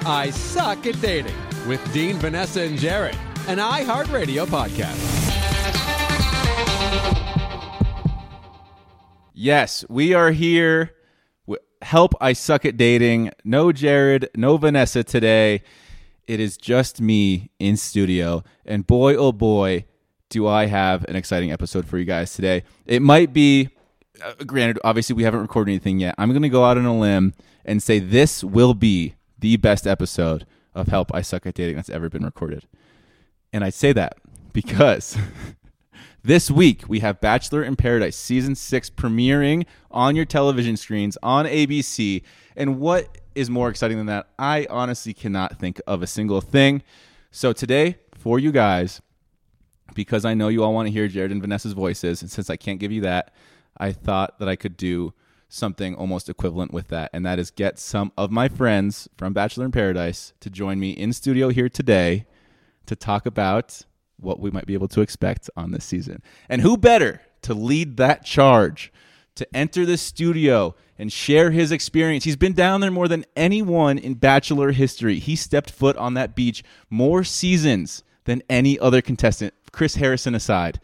I Suck at Dating with Dean, Vanessa, and Jared, an iHeartRadio podcast. Yes, we are here. Help, I Suck at Dating. No Jared, no Vanessa today. It is just me in studio. And boy, oh boy, do I have an exciting episode for you guys today. It might be, granted, obviously we haven't recorded anything yet. I'm going to go out on a limb and say this will be the best episode of Help, I Suck at Dating that's ever been recorded. And I say that because this week we have Bachelor in Paradise Season 6 premiering on your television screens on ABC. And what is more exciting than that? I honestly cannot think of a single thing. So today, for you guys, because I know you all want to hear Jared and Vanessa's voices, and since I can't give you that, I thought that I could do something almost equivalent with that, and that is get some of my friends from Bachelor in Paradise to join me in studio here today to talk about what we might be able to expect on this season. And who better to lead that charge, to enter the studio and share his experience. He's been down there more than anyone in Bachelor history. He stepped foot on that beach more seasons than any other contestant, Chris Harrison aside.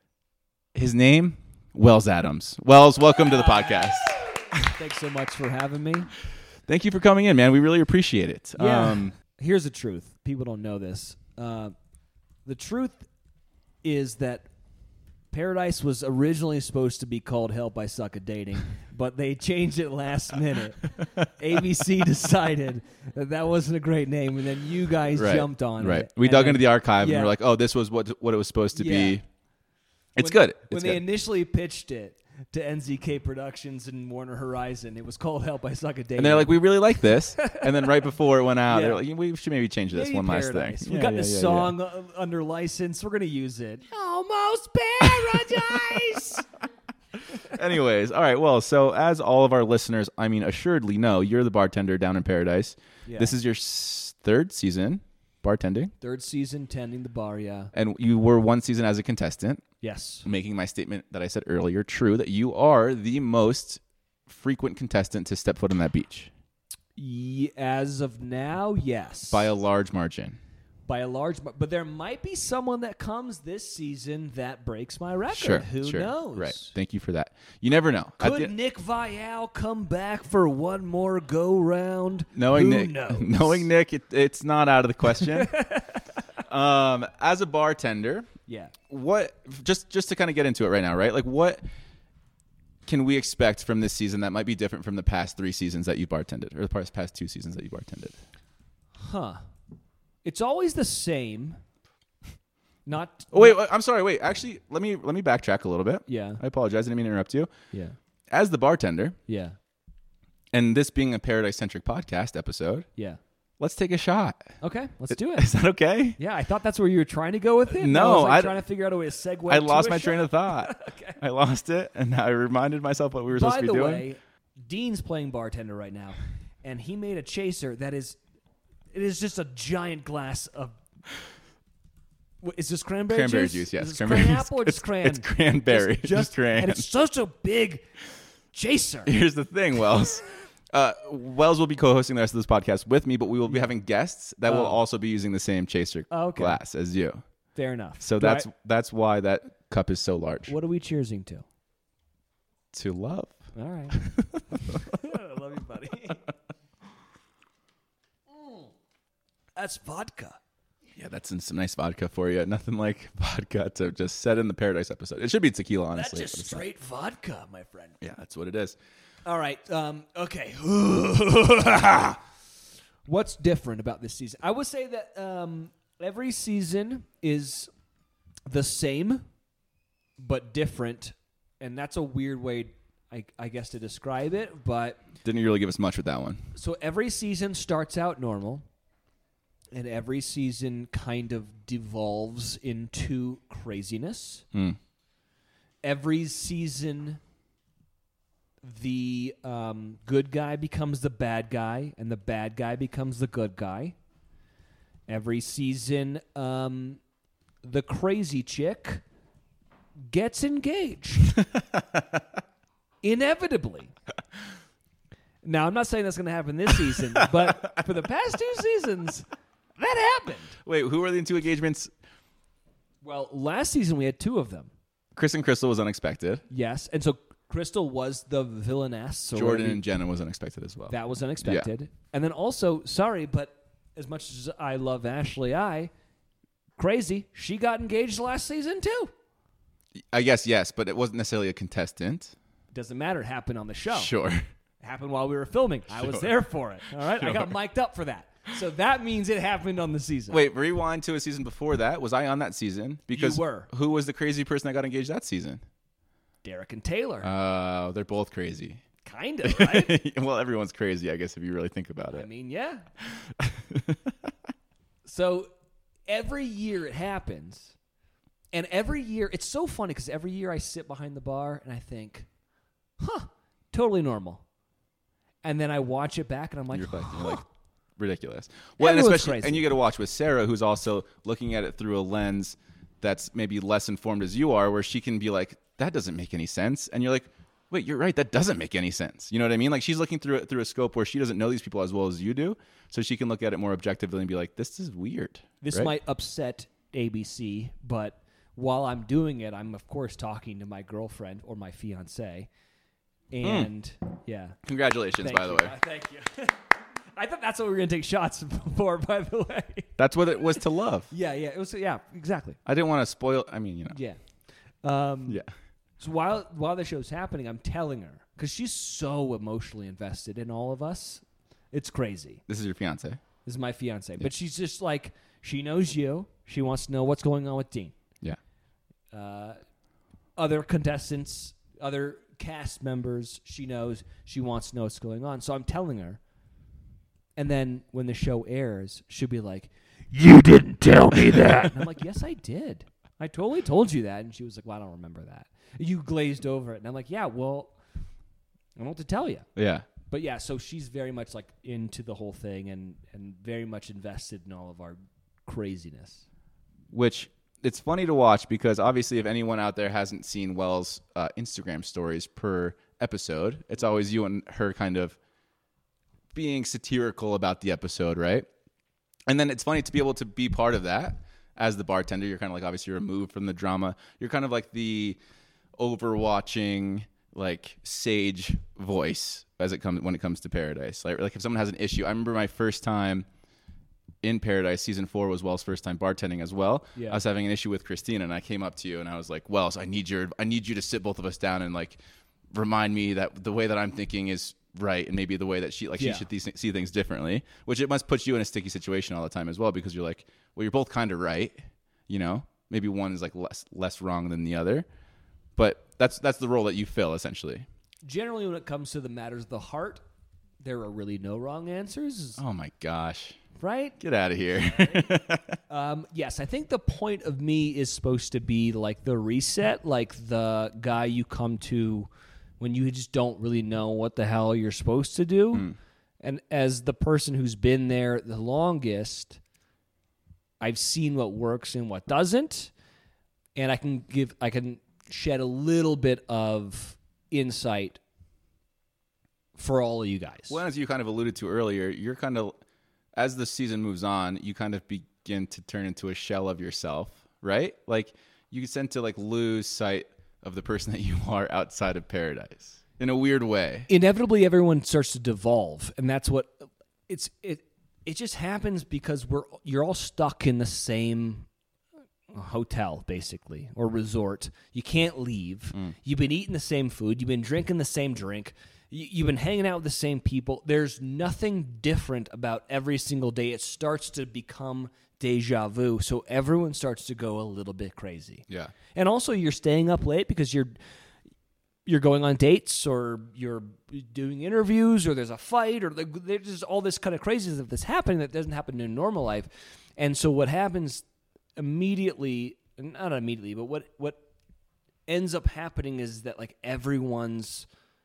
His name, Wells Adams. Wells, welcome to the podcast. Thanks so much for having me. Thank you for coming in, man. We really appreciate it. Yeah. Here's the truth. People don't know this. The truth is that Paradise was originally supposed to be called Help, I Suck at Dating, but they changed it last minute. ABC decided that wasn't a great name, and then you guys jumped on it. We dug into the archive and we're like, oh, this was what it was supposed to be. It's good. When they initially pitched it to NZK Productions and Warner Horizon, it was called Help, I Suck at Dating. And they're like, we really like this. And then right before it went out, they're like, we should maybe change this one last thing. We've got this song under license. We're going to use it. Almost Paradise. Anyways, all right. Well, so as all of our listeners, assuredly know, you're the bartender down in Paradise. Yeah. This is your third season bartending. Third season tending the bar, yeah. And you were one season as a contestant. Yes. Making my statement that I said earlier true, that you are the most frequent contestant to step foot on that beach. As of now, yes. By a large margin. But there might be someone that comes this season that breaks my record. Sure. Who knows? Right. Thank you for that. You never know. Could Nick Viall come back for one more go-round? Knowing Nick, it's not out of the question. As a bartender, what just to kind of get into it right now, right? Like, what can we expect from this season that might be different from the past 3 seasons that you bartended, or the past 2 seasons that you bartended? It's always the same. I'm sorry. Wait, actually, let me backtrack a little bit. Yeah. I apologize. I didn't mean to interrupt you. Yeah. As the bartender. Yeah. And this being a Paradise-centric podcast episode. Yeah. Let's take a shot. Okay, let's do it. Is that okay? Yeah, I thought that's where you were trying to go with it. No, I was trying to figure out a way to segue. I lost my train of thought. Okay. I lost it, and I reminded myself what we were supposed to be doing. By the way, Dean's playing bartender right now, and he made a chaser that is just a giant glass of. Is this cranberry juice? Yes, is this cranberry apple or just cran? It's cranberry. Just cran. And it's such a big chaser. Here's the thing, Wells. Wells will be co-hosting the rest of this podcast with me, but we will be having guests that will also be using the same chaser glass as you. Fair enough. So that's why that cup is so large. What are we cheersing to? To love. All right. I love you, buddy. That's vodka. Yeah, that's some nice vodka for you. Nothing like vodka to just set in the Paradise episode. It should be tequila, honestly. That's just straight vodka, my friend. Yeah, that's what it is. All right. Okay. What's different about this season? I would say that every season is the same, but different. And that's a weird way, I guess, to describe it. But didn't really give us much with that one. So every season starts out normal, and every season kind of devolves into craziness. Every season, the good guy becomes the bad guy, and the bad guy becomes the good guy. Every season, the crazy chick gets engaged. Inevitably. Now, I'm not saying that's going to happen this season, but for the past 2 seasons, that happened. Wait, who were the 2 engagements? Well, last season we had 2 of them. Chris and Crystal was unexpected. Yes, and so Crystal was the villainess. Or Jordan and Jenna was unexpected as well. That was unexpected. And then also, sorry, but as much as I love Ashley crazy, she got engaged last season too. I guess, yes, but it wasn't necessarily a contestant. Doesn't matter. It happened on the show. Sure. It happened while we were filming. I was there for it. All right? I got mic'd up for that. So that means it happened on the season. Wait, rewind to a season before that. Was I on that season? Because you were. Who was the crazy person that got engaged that season? Derek and Taylor. They're both crazy. Kind of, right? Well, everyone's crazy, I guess, if you really think about it. I mean, yeah. So every year it happens. And every year, it's so funny because every year I sit behind the bar and I think, totally normal. And then I watch it back and I'm like, you're like, ridiculous. Well, and Everyone's especially, crazy. and you got to watch with Sarah, who's also looking at it through a lens that's maybe less informed as you are, where she can be like, that doesn't make any sense. And you're like, wait, you're right. That doesn't make any sense. You know what I mean? Like she's looking through it through a scope where she doesn't know these people as well as you do. So she can look at it more objectively and be like, this is weird. This right? might upset ABC, but while I'm doing it, I'm, of course, talking to my girlfriend or my fiance. And, yeah. Congratulations, by the way. Thank you. I thought that's what we were going to take shots for, by the way. That's what it was to love. Yeah, it was. Yeah, exactly. I didn't want to spoil. I mean, you know. Yeah. Yeah. So while the show's happening, I'm telling her because she's so emotionally invested in all of us. It's crazy. This is your fiance. This is my fiance, but she's just like she knows you. She wants to know what's going on with Dean. Yeah. Other contestants, other cast members. She knows. She wants to know what's going on. So I'm telling her. And then when the show airs, she'll be like, "You didn't tell me that." And I'm like, "Yes, I did. I totally told you that." And she was like, "Well, I don't remember that." You glazed over it. And I'm like, "Yeah, well, I don't know what to tell you." Yeah. But yeah, so she's very much like into the whole thing and very much invested in all of our craziness. Which it's funny to watch because obviously if anyone out there hasn't seen Wells' Instagram stories per episode, it's always you and her kind of being satirical about the episode, right? And then it's funny to be able to be part of that as the bartender. You're kind of like obviously removed from the drama. You're kind of like the overwatching, like sage voice when it comes to Paradise. Like if someone has an issue, I remember my first time in Paradise, season 4 was Wells' first time bartending as well. Yeah. I was having an issue with Christina, and I came up to you and I was like, Wells, I need you to sit both of us down and like remind me that the way that I'm thinking is right, and maybe the way that she should see things differently, which it must put you in a sticky situation all the time as well, because you're like, well, you're both kind of right, you know, maybe one is like less wrong than the other, but that's the role that you fill essentially. Generally, when it comes to the matters of the heart, there are really no wrong answers. Oh my gosh. Right? Get out of here. Yes, I think the point of me is supposed to be like the reset, like the guy you come to when you just don't really know what the hell you're supposed to do. And as the person who's been there the longest, I've seen what works and what doesn't. And I can shed a little bit of insight for all of you guys. Well, as you kind of alluded to earlier, you're kind of, as the season moves on, you kind of begin to turn into a shell of yourself, right? Like you tend to like lose sight of the person that you are outside of Paradise in a weird way. Inevitably, everyone starts to devolve, and that's what it just happens because you're all stuck in the same hotel, basically, or resort. You can't leave. You've been eating the same food. You've been drinking the same drink. You've been hanging out with the same people. There's nothing different about every single day. It starts to become deja vu, so everyone starts to go a little bit crazy. Yeah. And also, you're staying up late because you're going on dates, or you're doing interviews, or there's a fight, or there's just all this kind of craziness that's happening that doesn't happen in normal life. And so what happens immediately, not immediately, but what ends up happening is that like everyone's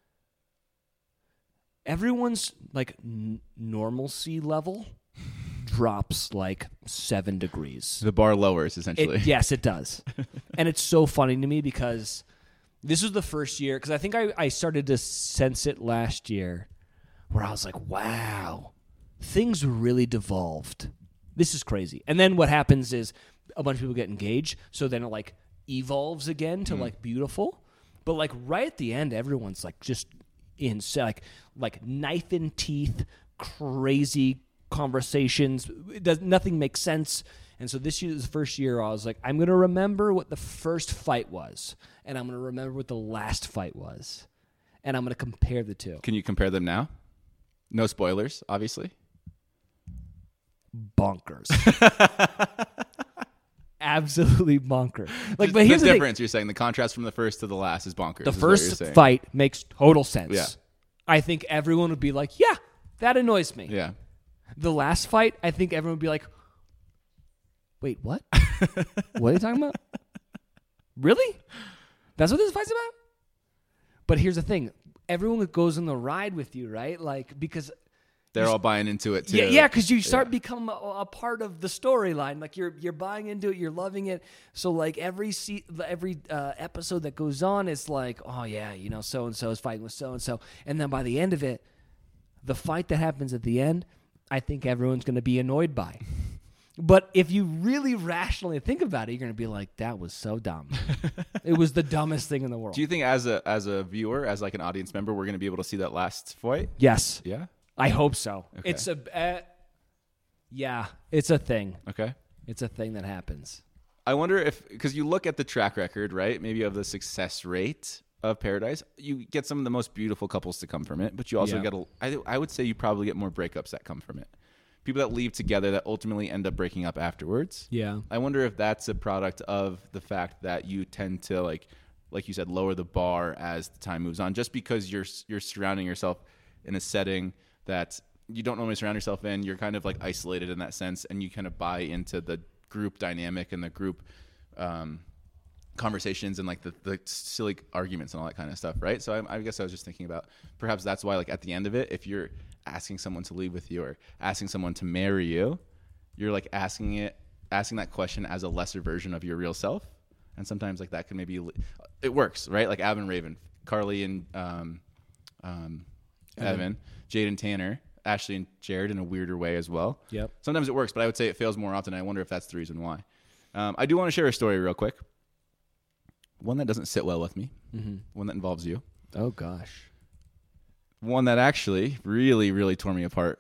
like normalcy level drops like 7 degrees. The bar lowers, essentially. Yes, it does. And it's so funny to me because this was the first year, because I think I started to sense it last year where I was like, wow, things really devolved. This is crazy. And then what happens is a bunch of people get engaged, so then it like evolves again to like beautiful. But like right at the end, everyone's like just in like knife in teeth, crazy conversations. Nothing makes sense. And so this year is the first year I was like, I'm going to remember what the first fight was, and I'm going to remember what the last fight was, and I'm going to compare the two. Can you compare them now? No spoilers, obviously. Bonkers. Absolutely bonkers. Like, Just but here's the the difference. You're saying the contrast from the first to the last is bonkers. The is what you're first saying. fight makes total sense. Yeah. I think everyone would be like, yeah, that annoys me. Yeah. The last fight, I think everyone would be like, wait, what? What are you talking about? Really? That's what this fight's about? But here's the thing. Everyone that goes on the ride with you, right? Like, because They're all buying into it too. yeah, because you start become a part of the storyline. Like you're buying into it, you're loving it. So like every episode that goes on, it's like, oh yeah, you know, so and so is fighting with so and so, and then by the end of it, the fight that happens at the end, I think everyone's going to be annoyed by. But if you really rationally think about it, you're going to be like, that was so dumb. It was the dumbest thing in the world. Do you think as a viewer, as like an audience member, we're going to be able to see that last fight? Yes. Yeah. I hope so. Okay. It's it's a thing. Okay. It's a thing that happens. I wonder if, because you look at the track record, right? Maybe of the success rate of Paradise, you get some of the most beautiful couples to come from it, but you also get I would say you probably get more breakups that come from it. People that leave together that ultimately end up breaking up afterwards. Yeah. I wonder if that's a product of the fact that you tend to like you said, lower the bar as the time moves on, just because you're surrounding yourself in a setting that you don't normally surround yourself in. You're kind of like isolated in that sense, and you kind of buy into the group dynamic and the group conversations and like the silly arguments and all that kind of stuff, right? So I guess I was just thinking about perhaps that's why, like, at the end of it, if you're asking someone to leave with you or asking someone to marry you, you're like asking that question as a lesser version of your real self. And sometimes like that can maybe it works, right? Like Ab and Raven, Carly and Evan, Jade and Tanner, Ashley and Jared in a weirder way as well. Yep. Sometimes it works, but I would say it fails more often. I wonder if that's the reason why. I do want to share a story real quick. One that doesn't sit well with me. Mm-hmm. One that involves you. Oh, gosh. One that actually really, really tore me apart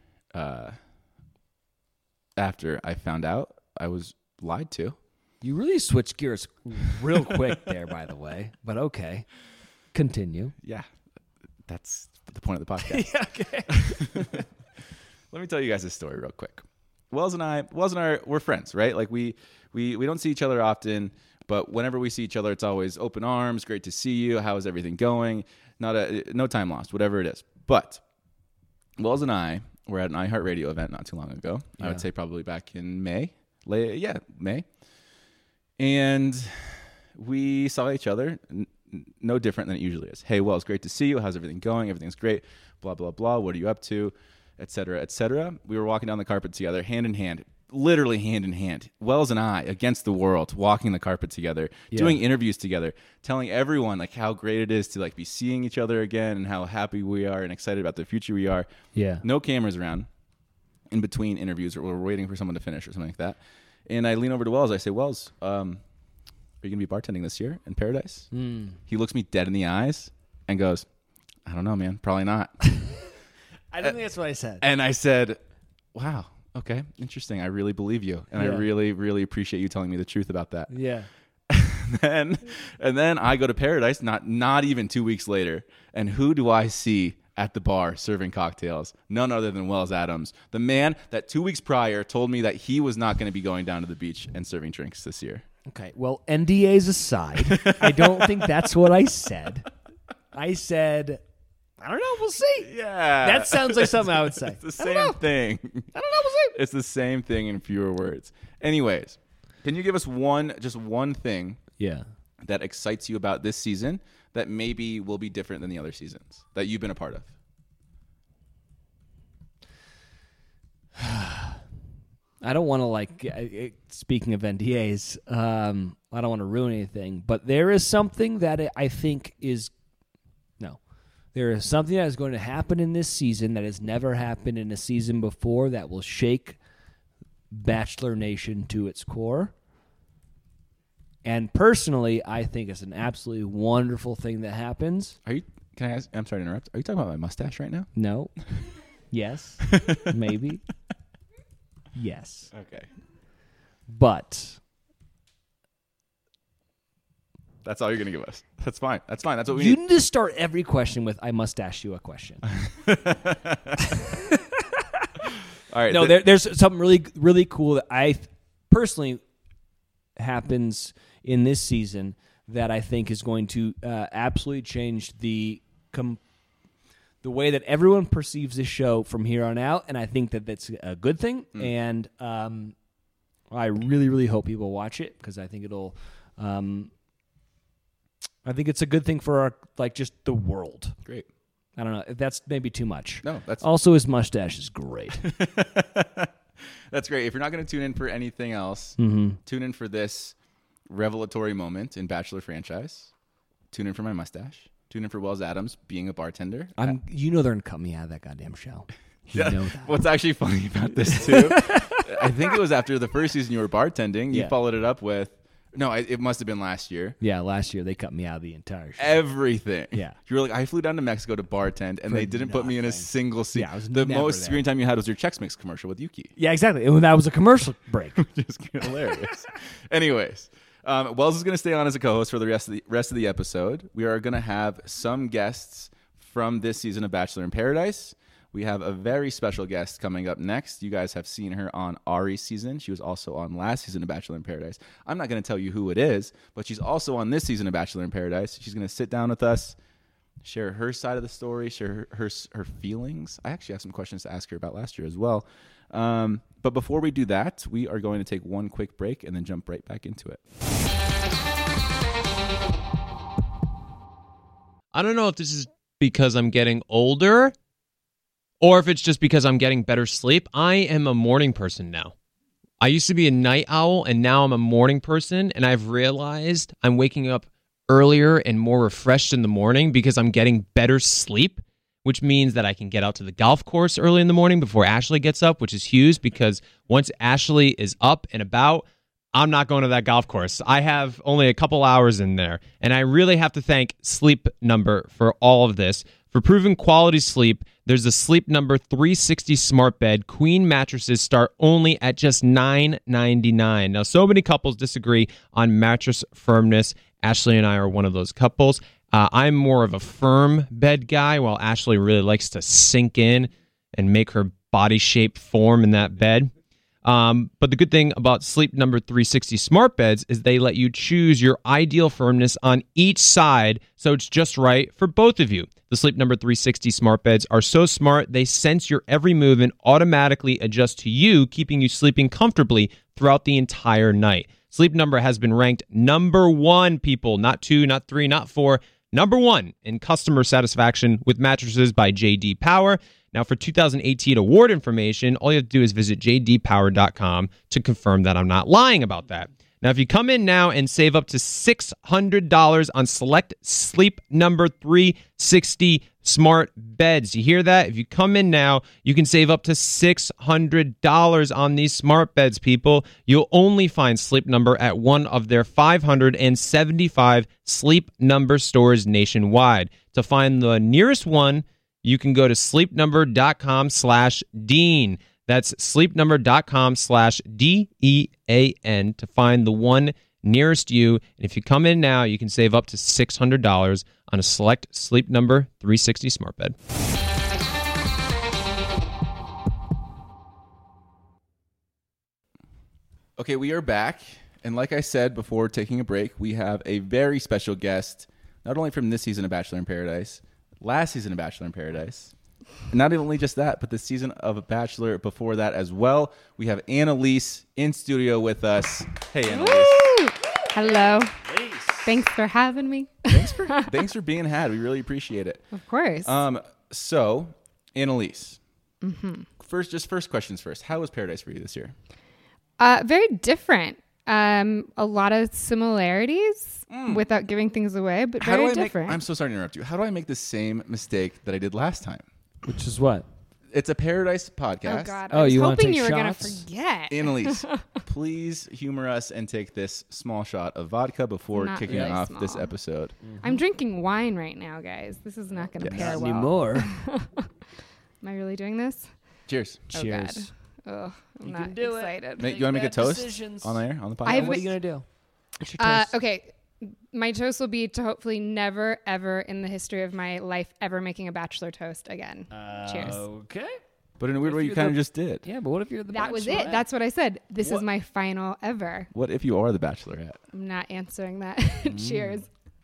after I found out I was lied to. You really switched gears real quick there, by the way. But okay. Continue. Yeah. That's the point of the podcast. Yeah, okay. Let me tell you guys this story real quick. Wells and I, we're friends, right? Like we don't see each other often, but whenever we see each other, it's always open arms. Great to see you. How is everything going? No time lost, whatever it is. But Wells and I were at an iHeartRadio event not too long ago. Yeah. I would say probably back in May. May. And we saw each other no different than it usually is. Hey, Wells, great to see you. How's everything going? Everything's great. Blah, blah, blah. What are you up to? Et cetera, et cetera. We were walking down the carpet together, hand in hand, literally hand in hand. Wells and I, against the world, walking the carpet together, doing interviews together, telling everyone like how great it is to like be seeing each other again and how happy we are and excited about the future we are. Yeah. No cameras around in between interviews, or we're waiting for someone to finish or something like that. And I lean over to Wells. I say, Wells, are you going to be bartending this year in Paradise? He looks me dead in the eyes and goes, I don't know, man. Probably not. I don't think that's what I said. And I said, wow, okay, interesting. I really believe you. And I really, really appreciate you telling me the truth about that. Yeah. and then I go to Paradise, not even 2 weeks later. And who do I see at the bar serving cocktails? None other than Wells Adams, the man that 2 weeks prior told me that he was not going to be going down to the beach and serving drinks this year. Okay, well, NDAs aside, I don't think that's what I said. I said, I don't know, we'll see. Yeah. That sounds like something I would say. It's the same thing. I don't know, we'll see. It's the same thing in fewer words. Anyways, can you give us just one thing that excites you about this season that maybe will be different than the other seasons that you've been a part of? I don't want to, speaking of NDAs, I don't want to ruin anything, but there is something that I think is, There is something that is going to happen in this season that has never happened in a season before that will shake Bachelor Nation to its core. And personally, I think it's an absolutely wonderful thing that happens. Can I ask? I'm sorry to interrupt. Are you talking about my mustache right now? No. Yes. Maybe. Yes. Okay. But That's all you're going to give us. That's fine. That's fine. That's what we you need. need to start every question with, I must ask you a question. All right. No, there's something really, really cool that I personally happens in this season that I think is going to absolutely change the way that everyone perceives this show from here on out, and I think that that's a good thing. And I really, really hope people watch it because I think it'll. I think it's a good thing for our just the world. Great. I don't know. That's maybe too much. No, that's also his mustache is great. That's great. If you're not going to tune in for anything else, Mm-hmm. tune in for this revelatory moment in Bachelor franchise. Tune in for my mustache. Tune in for Wells Adams being a bartender. You know they're gonna cut me out of that goddamn show. You know that. What's actually funny about this too? I think it was after the first season you were bartending. You followed it up with. No, it must have been last year. Yeah, last year they cut me out of the entire show. Everything. Yeah. You were like, I flew down to Mexico to bartend, and they didn't put me in a single scene. Yeah, I was the never most there. screen time you had was your Chex Mix commercial with Yuki. Yeah, exactly. And that was a commercial break. Just hilarious. Anyways, Wells is going to stay on as a co-host for the rest of the episode. We are going to have some guests from this season of Bachelor in Paradise. We have a very special guest coming up next. You guys have seen her on Ari's season. She was also on last season of Bachelor in Paradise. I'm not going to tell you who it is, but she's also on this season of Bachelor in Paradise. She's going to sit down with us, share her side of the story, share her feelings. I actually have some questions to ask her about last year as well. But before we do that, we are going to take one quick break and then jump right back into it. I don't know if this is because I'm getting older or if it's just because I'm getting better sleep. I am a morning person now. I used to be a night owl, and now I'm a morning person, and I've realized I'm waking up earlier and more refreshed in the morning because I'm getting better sleep, which means that I can get out to the golf course early in the morning before Ashley gets up, which is huge because once Ashley is up and about, I'm not going to that golf course. I have only a couple hours in there, and I really have to thank Sleep Number for all of this. For proven quality sleep, there's a Sleep Number 360 smart bed. Queen mattresses start only at just $9.99. Now, so many couples disagree on mattress firmness. Ashley and I are one of those couples. I'm more of a firm bed guy, while Ashley really likes to sink in and make her body shape form in that bed. But the good thing about Sleep Number 360 smart beds is they let you choose your ideal firmness on each side, so it's just right for both of you. The Sleep Number 360 smart beds are so smart, they sense your every move and automatically adjust to you, keeping you sleeping comfortably throughout the entire night. Sleep Number has been ranked number 1, people, not 2, not 3, not 4, number 1 in customer satisfaction with mattresses by J.D. Power. Now, for 2018 award information, all you have to do is visit jdpower.com to confirm that I'm not lying about that. Now, if you come in now and save up to $600 on select Sleep Number 360 smart beds, you hear that? If you come in now, you can save up to $600 on these smart beds, people. You'll only find Sleep Number at one of their 575 Sleep Number stores nationwide. To find the nearest one, you can go to sleepnumber.com/Dean. That's sleepnumber.com/DEAN to find the one nearest you. And if you come in now, you can save up to $600 on a select Sleep Number 360 smart bed. Okay, we are back. And like I said before taking a break, we have a very special guest, not only from this season of Bachelor in Paradise, last season of Bachelor in Paradise. Not only just that, but the season of Bachelor before that as well. We have Annalise in studio with us. Hey, Annalise. Woo! Hello. Thanks for having me. Thanks for being had. We really appreciate it. Of course. So, Annalise. First questions first. How was Paradise for you this year? Very different. A lot of similarities without giving things away, but very different. I'm so sorry to interrupt you. How do I make the same mistake that I did last time? Which is what? It's a Paradise podcast. Oh God! Oh, I was you wanna hoping take you were gonna shots? forget. Annalise, please humor us and take this small shot of vodka before Not kicking really off this small. episode. I'm drinking wine right now, guys. This is not gonna pair Not well. anymore. Am I really doing this? Cheers. Cheers. Oh God. Ugh, I'm You not can do it. excited. You want to make a bad toast decisions. on air on the podcast? I've What are been- you going to do? What's your toast? Okay. My toast will be to hopefully never, ever in the history of my life ever making a bachelor toast again. Cheers. Okay. But in a weird way, you you're kind of the- just did. Yeah, but what if you're the That was it. Bachelorette? That's what I said. This What? is my final ever. What if you are the Bachelorette? I'm not answering that. Cheers.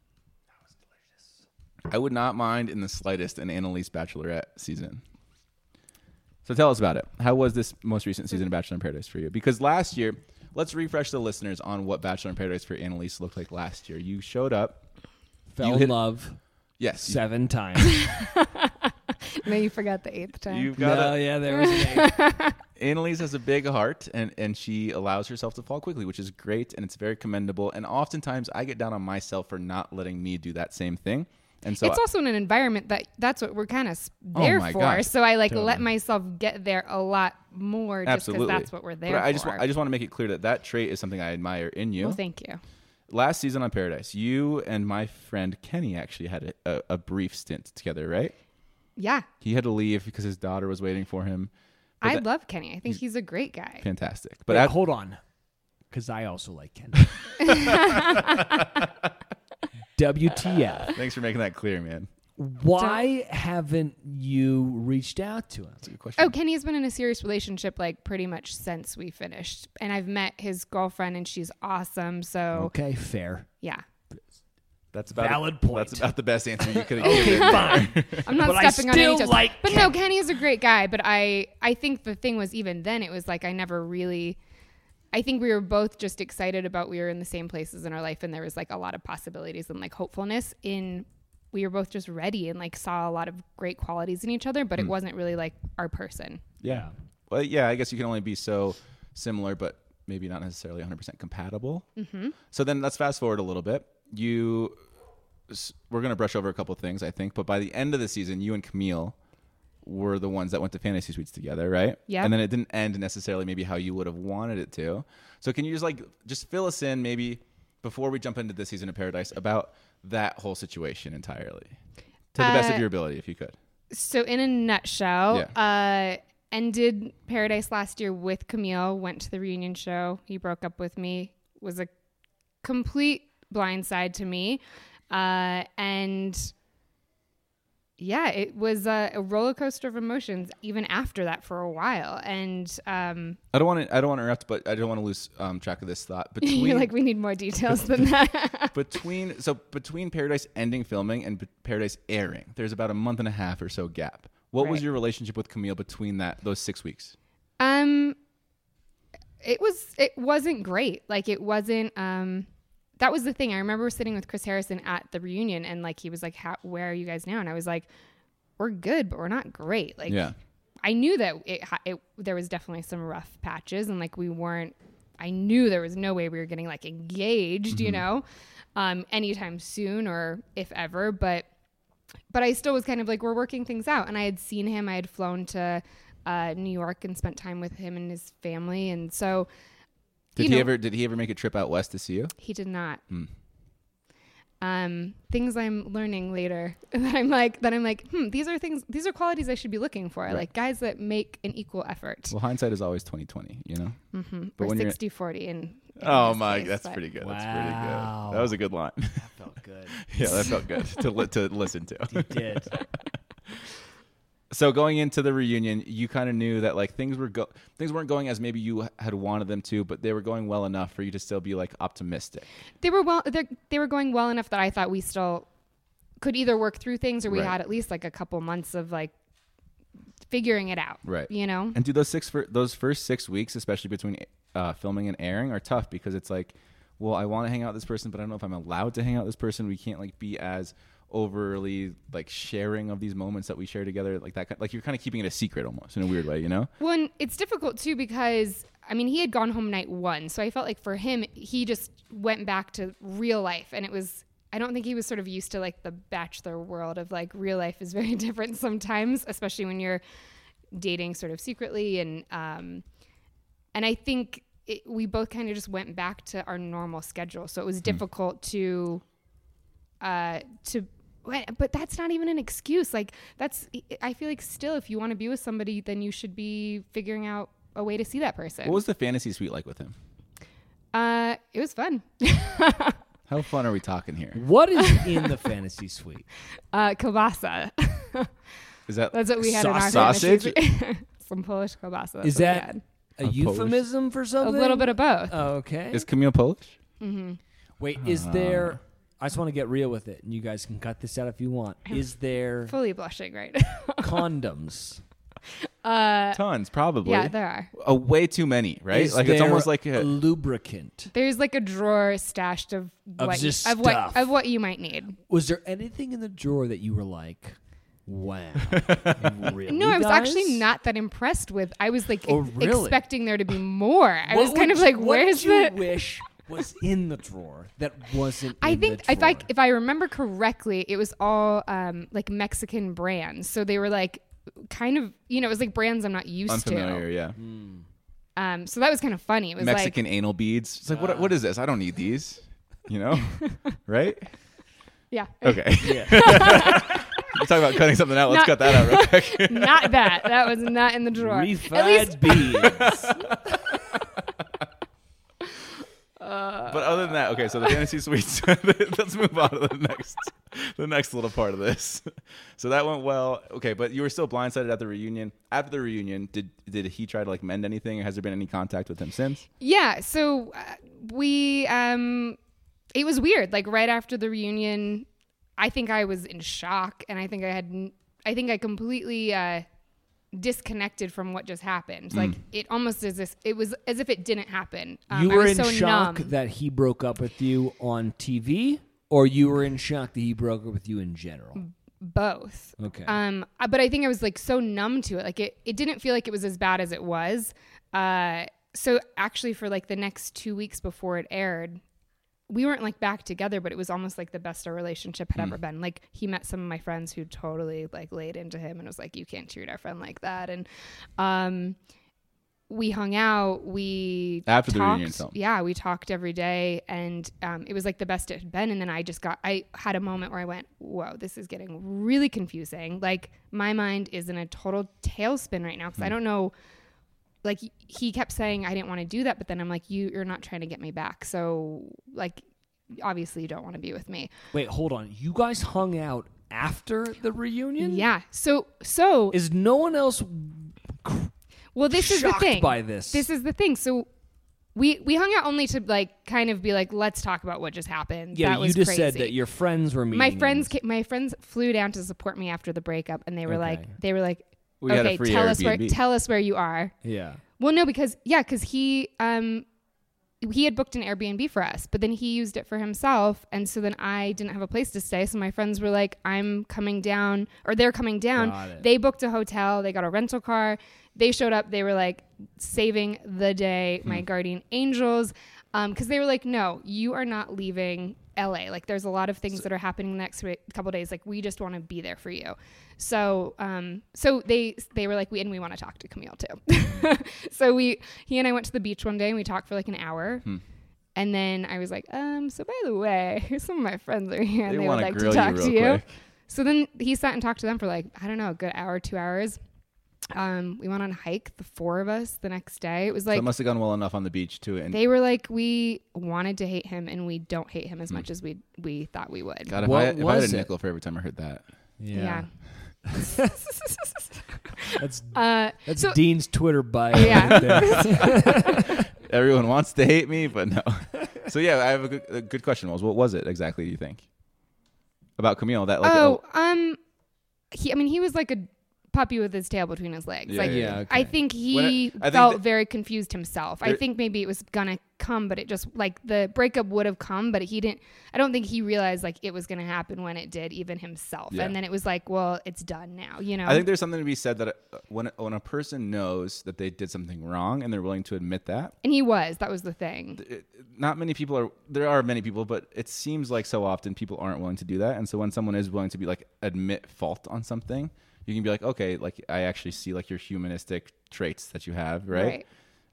I would not mind in the slightest an Annalise Bachelorette season. So tell us about it. How was this most recent season of Bachelor in Paradise for you? Because last year, let's refresh the listeners on what Bachelor in Paradise for Annalise looked like last year. You showed up. Fell You in hit- love Yes. 7 times. No, you forgot the 8th time. You've got No, yeah, there was an 8. Annalise has a big heart, and she allows herself to fall quickly, which is great, and it's very commendable. And oftentimes, I get down on myself for not letting me do that same thing. And so it's also in an environment that's what we're kind of there my for. gosh. So I let Totally. myself get there a lot more just because absolutely, that's what we're there But I for. just want to make it clear that trait is something I admire in you. Well, thank you. Last season on Paradise, you and my friend Kenny actually had a brief stint together, right? Yeah. He had to leave because his daughter was waiting for him. But I that- love Kenny. I think he's a great guy. Fantastic. But But hold on, because I also like Kendall. WTF? thanks for making that clear, man. Why haven't you reached out to him? That's a good question. Oh, Kenny's been in a serious relationship like pretty much since we finished. And I've met his girlfriend and she's awesome. So, Okay, fair. yeah. That's about Valid point. That's about the best answer you could have Okay, given. fine. I'm not But I stepping on any still toes. like but Kenny. no, Kenny is a great guy. But I think the thing was even then it was like I never really. I think we were both just excited about we were in the same places in our life and there was like a lot of possibilities and like hopefulness in. We were both just ready and like saw a lot of great qualities in each other, but it wasn't really like our person. Yeah. Well, yeah, I guess you can only be so similar, but maybe not necessarily 100% compatible. Mm-hmm. So then let's fast forward a little bit. We're going to brush over a couple of things, I think, but by the end of the season, you and Camille were the ones that went to Fantasy Suites together, right? Yeah. And then it didn't end necessarily maybe how you would have wanted it to. So can you just fill us in maybe before we jump into this season of Paradise about that whole situation entirely to the best of your ability, if you could. So in a nutshell, ended Paradise last year with Camille, went to the reunion show. He broke up with me, was a complete blindside to me. And yeah, it was a roller coaster of emotions even after that for a while. And I don't want to interrupt, but I don't want to lose track of this thought. Between you're like, we need more details than that. between Paradise ending filming and Paradise airing, there's about a month and a half or so gap. What was Right. your relationship with Camille between those 6 weeks? It wasn't great. Like it wasn't that was the thing. I remember sitting with Chris Harrison at the reunion and like he was like, where are you guys now? And I was like, we're good, but we're not great. Like Yeah. I knew that there was definitely some rough patches and like I knew there was no way we were getting like engaged, you know, anytime soon or if ever, but I still was kind of like, we're working things out. And I had seen him, I had flown to New York and spent time with him and his family. And so, Did he ever make a trip out west to see you? he did not. Things I'm learning later that I'm like, these are qualities I should be looking for. Right. Like guys that make an equal effort. Well, hindsight is always 20/20, you know. Or when you're- 60-40 in Oh this my, case, that's but- pretty good. Wow. That's pretty good. That was a good line. Felt good. Yeah, that felt good to listen to. You did. So going into the reunion, you kind of knew that like things weren't going as maybe you had wanted them to, but they were going well enough for you to still be like optimistic. They were going well enough that I thought we still could either work through things or we Right. had at least like a couple months of like figuring it out. Right. You know? And do those first 6 weeks, especially between filming and airing, are tough because it's like, well, I want to hang out with this person, but I don't know if I'm allowed to hang out with this person. We can't like be as overly like sharing of these moments that we share together, like that. Like you're kind of keeping it a secret almost in a weird way, you know? Well, and it's difficult too because I mean, he had gone home night 1. So I felt like for him, he just went back to real life. And I don't think he was sort of used to like the bachelor world of like real life is very different sometimes, especially when you're dating sort of secretly. And I think we both kind of just went back to our normal schedule. So it was difficult to, but that's not even an excuse. Like I feel like still, if you want to be with somebody, then you should be figuring out a way to see that person. What was the fantasy suite like with him? It was fun. How fun are we talking here? What is in the fantasy suite? Kielbasa. That's what we had in our sausage? fantasy suite. Some Polish kielbasa. Is that a euphemism for something? A little bit of both. Oh, okay. Is Camille Polish? Mm-hmm. Wait, is there... I just want to get real with it, and you guys can cut this out if you want. Is there... Fully blushing right now. Condoms? Tons, probably. Yeah, there are. Way too many, right? Is like it's there almost like a lubricant. There's like a drawer stashed of what you might need. Was there anything in the drawer that you were like, wow, really? No, I was guys? actually not that impressed with. I was like really? expecting there to be more. I was kind of like, where's the... What did you wish was in the drawer that wasn't I in think the drawer? if I remember correctly, it was all like Mexican brands. So they were like kind of, it was like brands I'm not used unfamiliar, to. Yeah. So that was kind of funny. It was Mexican anal beads. It's like, what is this? I don't need these. Right? Yeah. Okay. Yeah. We're talking about cutting something out. Let's cut that out real quick. Not that. That was not in the drawer. Refried beads. But other than that, okay, so the fantasy suites, let's move on to the next little part of this. So that went well. Okay, but you were still blindsided at the reunion. After the reunion, did he try to like mend anything, or has there been any contact with him since? Yeah, so we it was weird. Like right after the reunion, I think I was in shock, and I think I completely disconnected from what just happened. Like it almost it was as if it didn't happen. You were I was in so shock numb. that he broke up with you on TV, or you were in shock that he broke up with you in general? Both. Okay. But I think I was like so numb to it. Like it didn't feel like it was as bad as it was. So actually for like the next 2 weeks before it aired, we weren't like back together, but it was almost like the best our relationship had ever been. Like he met some of my friends who totally like laid into him and was like, you can't treat our friend like that. And we hung out. We After talked, the reunion film. Yeah, we talked every day, and it was like the best it had been. And then I had a moment where I went, whoa, this is getting really confusing. Like my mind is in a total tailspin right now because I don't know. Like he kept saying I didn't want to do that, but then I'm like, you're not trying to get me back. So like, obviously you don't want to be with me. Wait, hold on. You guys hung out after the reunion? Yeah. So is no one else well, this is the shocked thing. by this? This is the thing. So we hung out only to like kind of be like, let's talk about what just happened. Yeah, that was you just crazy. said that your friends were meeting. My friends flew down to support me after the breakup, and they were like, We had a okay, free tell Airbnb. us where you are. Yeah. Well, no, because he had booked an Airbnb for us, but then he used it for himself. And so then I didn't have a place to stay. So my friends were like, I'm coming down, or they're coming down. They booked a hotel. They got a rental car. They showed up. They were like saving the day, my guardian angels. Because they were like, no, you are not leaving LA. Like there's a lot of things that are happening the next couple days. Like we just want to be there for you. So they were like, we want to talk to Camille too. So he and I went to the beach one day and we talked for like an hour. And then I was like, so by the way, some of my friends are here and they would like to talk to you. So then he sat and talked to them for like, I don't know, a good hour, 2 hours. We went on a hike, the 4 of us, the next day. It was like, so it must have gone well enough on the beach too. And they were like, we wanted to hate him and we don't hate him as much as we thought we would. God, if I had a nickel for every time I heard that. Yeah. That's Dean's Twitter bio. Yeah. Everyone wants to hate me, but no. So yeah, I have a good question. What was it exactly? Do you think about Camille? That like he was like a puppy with his tail between his legs. Yeah, like, yeah, okay. I think I think felt very confused himself. I There- think maybe it was gonna come, but it just like the breakup would have come, but he didn't. I don't think he realized like it was gonna happen when it did, even himself. Yeah. And then it was like, well, it's done now. You know. I think there's something to be said that when a person knows that they did something wrong and they're willing to admit that, and he was. That was the thing. not many people are. There are many people, but it seems like so often people aren't willing to do that. And so when someone is willing to be like admit fault on something, you can be like, okay, like I actually see like your humanistic traits that you have, right?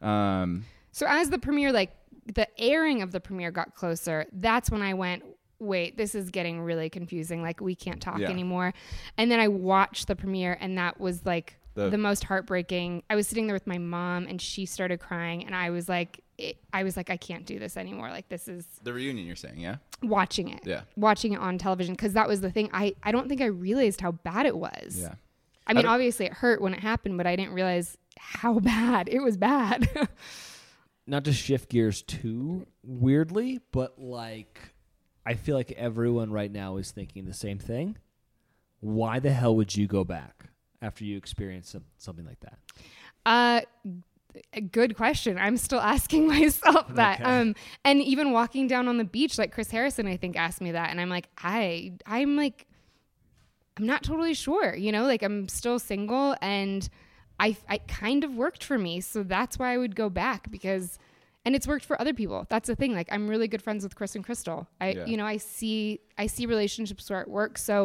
So as the premiere, like the airing of the premiere got closer, that's when I went, wait, this is getting really confusing. Like we can't talk Yeah. anymore. And then I watched the premiere, and that was like the most heartbreaking. I was sitting there with my mom, and she started crying, and I was like, I can't do this anymore. Like this is The reunion, you're saying, yeah? watching it on television, because that was the thing. I don't think I realized how bad it was. Yeah. I mean, obviously it hurt when it happened, but I didn't realize how bad it was. Bad. Not to shift gears too weirdly, but like I feel like everyone right now is thinking the same thing. Why the hell would you go back after you experience something like that? A good question. I'm still asking myself that. Okay. And even walking down on the beach, like Chris Harrison, I think asked me that, and I'm like, I'm not totally sure. You know, like I'm still single, and I kind of worked for me, so that's why I would go back, because, and it's worked for other people. That's the thing. Like I'm really good friends with Chris and Crystal. I see relationships where it works. So,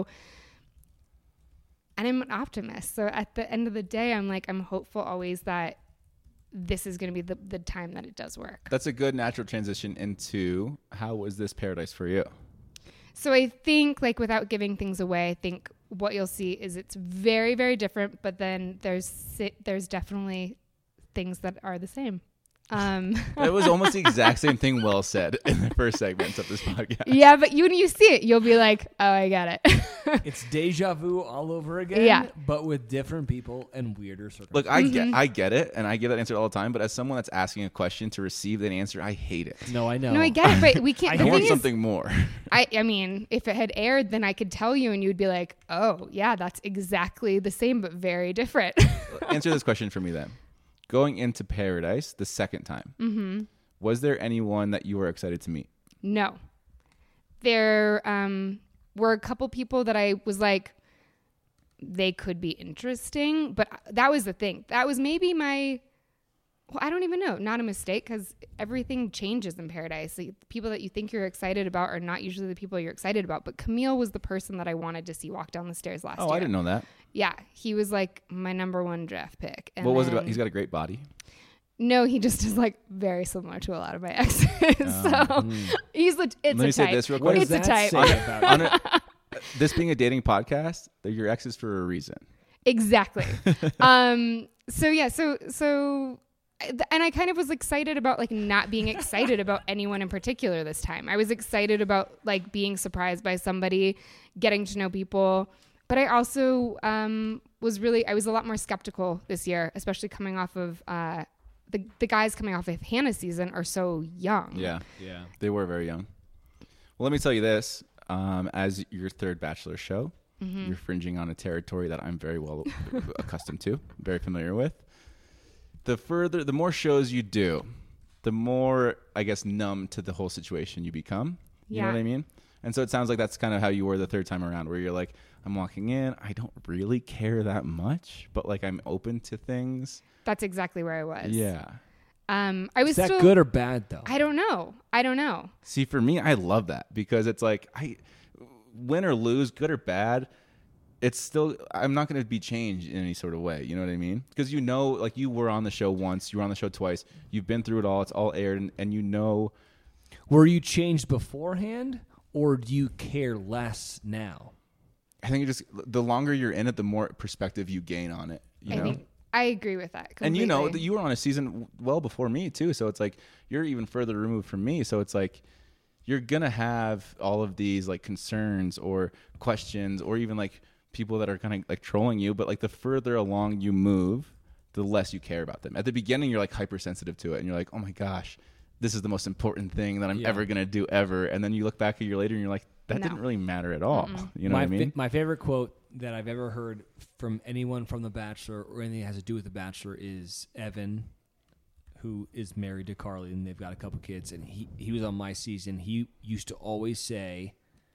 and I'm an optimist. So at the end of the day, I'm hopeful always that this is going to be the time that it does work. That's a good natural transition into how was this paradise for you? So I think, like, without giving things away, I think what you'll see is it's very, very different, but then there's definitely things that are the same. It was almost the exact same thing Will said in the first segment of this podcast. Yeah, but when you see it, you'll be like, oh, I got it. It's deja vu all over again, Yeah. but with different people and weirder circumstances. Look, I get it, and I give that answer all the time, but as someone that's asking a question to receive that answer, I hate it. No, I know. No, I get it, but we can't. I The want thing is, something more. I mean, if it had aired, then I could tell you, and you'd be like, oh, yeah, that's exactly the same, but very different. Answer this question for me then. Going into Paradise the second time, was there anyone that you were excited to meet? No. There were a couple people that I was like, they could be interesting, but that was the thing. That was maybe I don't even know, not a mistake, because everything changes in Paradise. The people that you think you're excited about are not usually the people you're excited about, but Camille was the person that I wanted to see walk down the stairs last year. Oh, I didn't know that. Yeah, he was like my number one draft pick. And What was it about? then- He's got a great body. No, he just is like very similar to a lot of my exes. So it's Let a me say type. this real What quick. does It's a that type. say about On you? this being a dating podcast, they're your exes for a reason. Exactly. So yeah, so and I kind of was excited about like not being excited about anyone in particular this time. I was excited about like being surprised by somebody, getting to know people, but I also I was a lot more skeptical this year, especially coming off of the guys coming off of Hannah's season are so young. Yeah, Yeah. they were very young. Well, let me tell you this. As your third Bachelor show, you're fringing on a territory that I'm very well accustomed to, very familiar with. The more shows you do, the more, I guess, numb to the whole situation you become. You know Yeah. what I mean? And so it sounds like that's kind of how you were the third time around, where you're like, I'm walking in, I don't really care that much, but like I'm open to things. That's exactly where I was. Yeah. I was Is that still good or bad, though? I don't know. See, for me, I love that because it's like win or lose, good or bad, it's still, I'm not going to be changed in any sort of way. You know what I mean? Because you know, like you were on the show once, you were on the show twice, you've been through it all, it's all aired, and you know. Were you changed beforehand, or do you care less now? I think the longer you're in it, the more perspective you gain on it. You know? I agree with that completely. And you know that you were on a season well before me too, so it's like you're even further removed from me. So it's like you're gonna have all of these like concerns or questions, or even like people that are kind of like trolling you. But like the further along you move, the less you care about them. At the beginning, you're like hypersensitive to it, and you're like, oh my gosh, this is the most important thing that I'm ever gonna do ever. And then you look back a year later, and you're like, that didn't really matter at all. You know what I mean? My favorite quote that I've ever heard from anyone from The Bachelor or anything that has to do with The Bachelor is Evan, who is married to Carly, and they've got a couple kids, and he was on my season. He used to always say,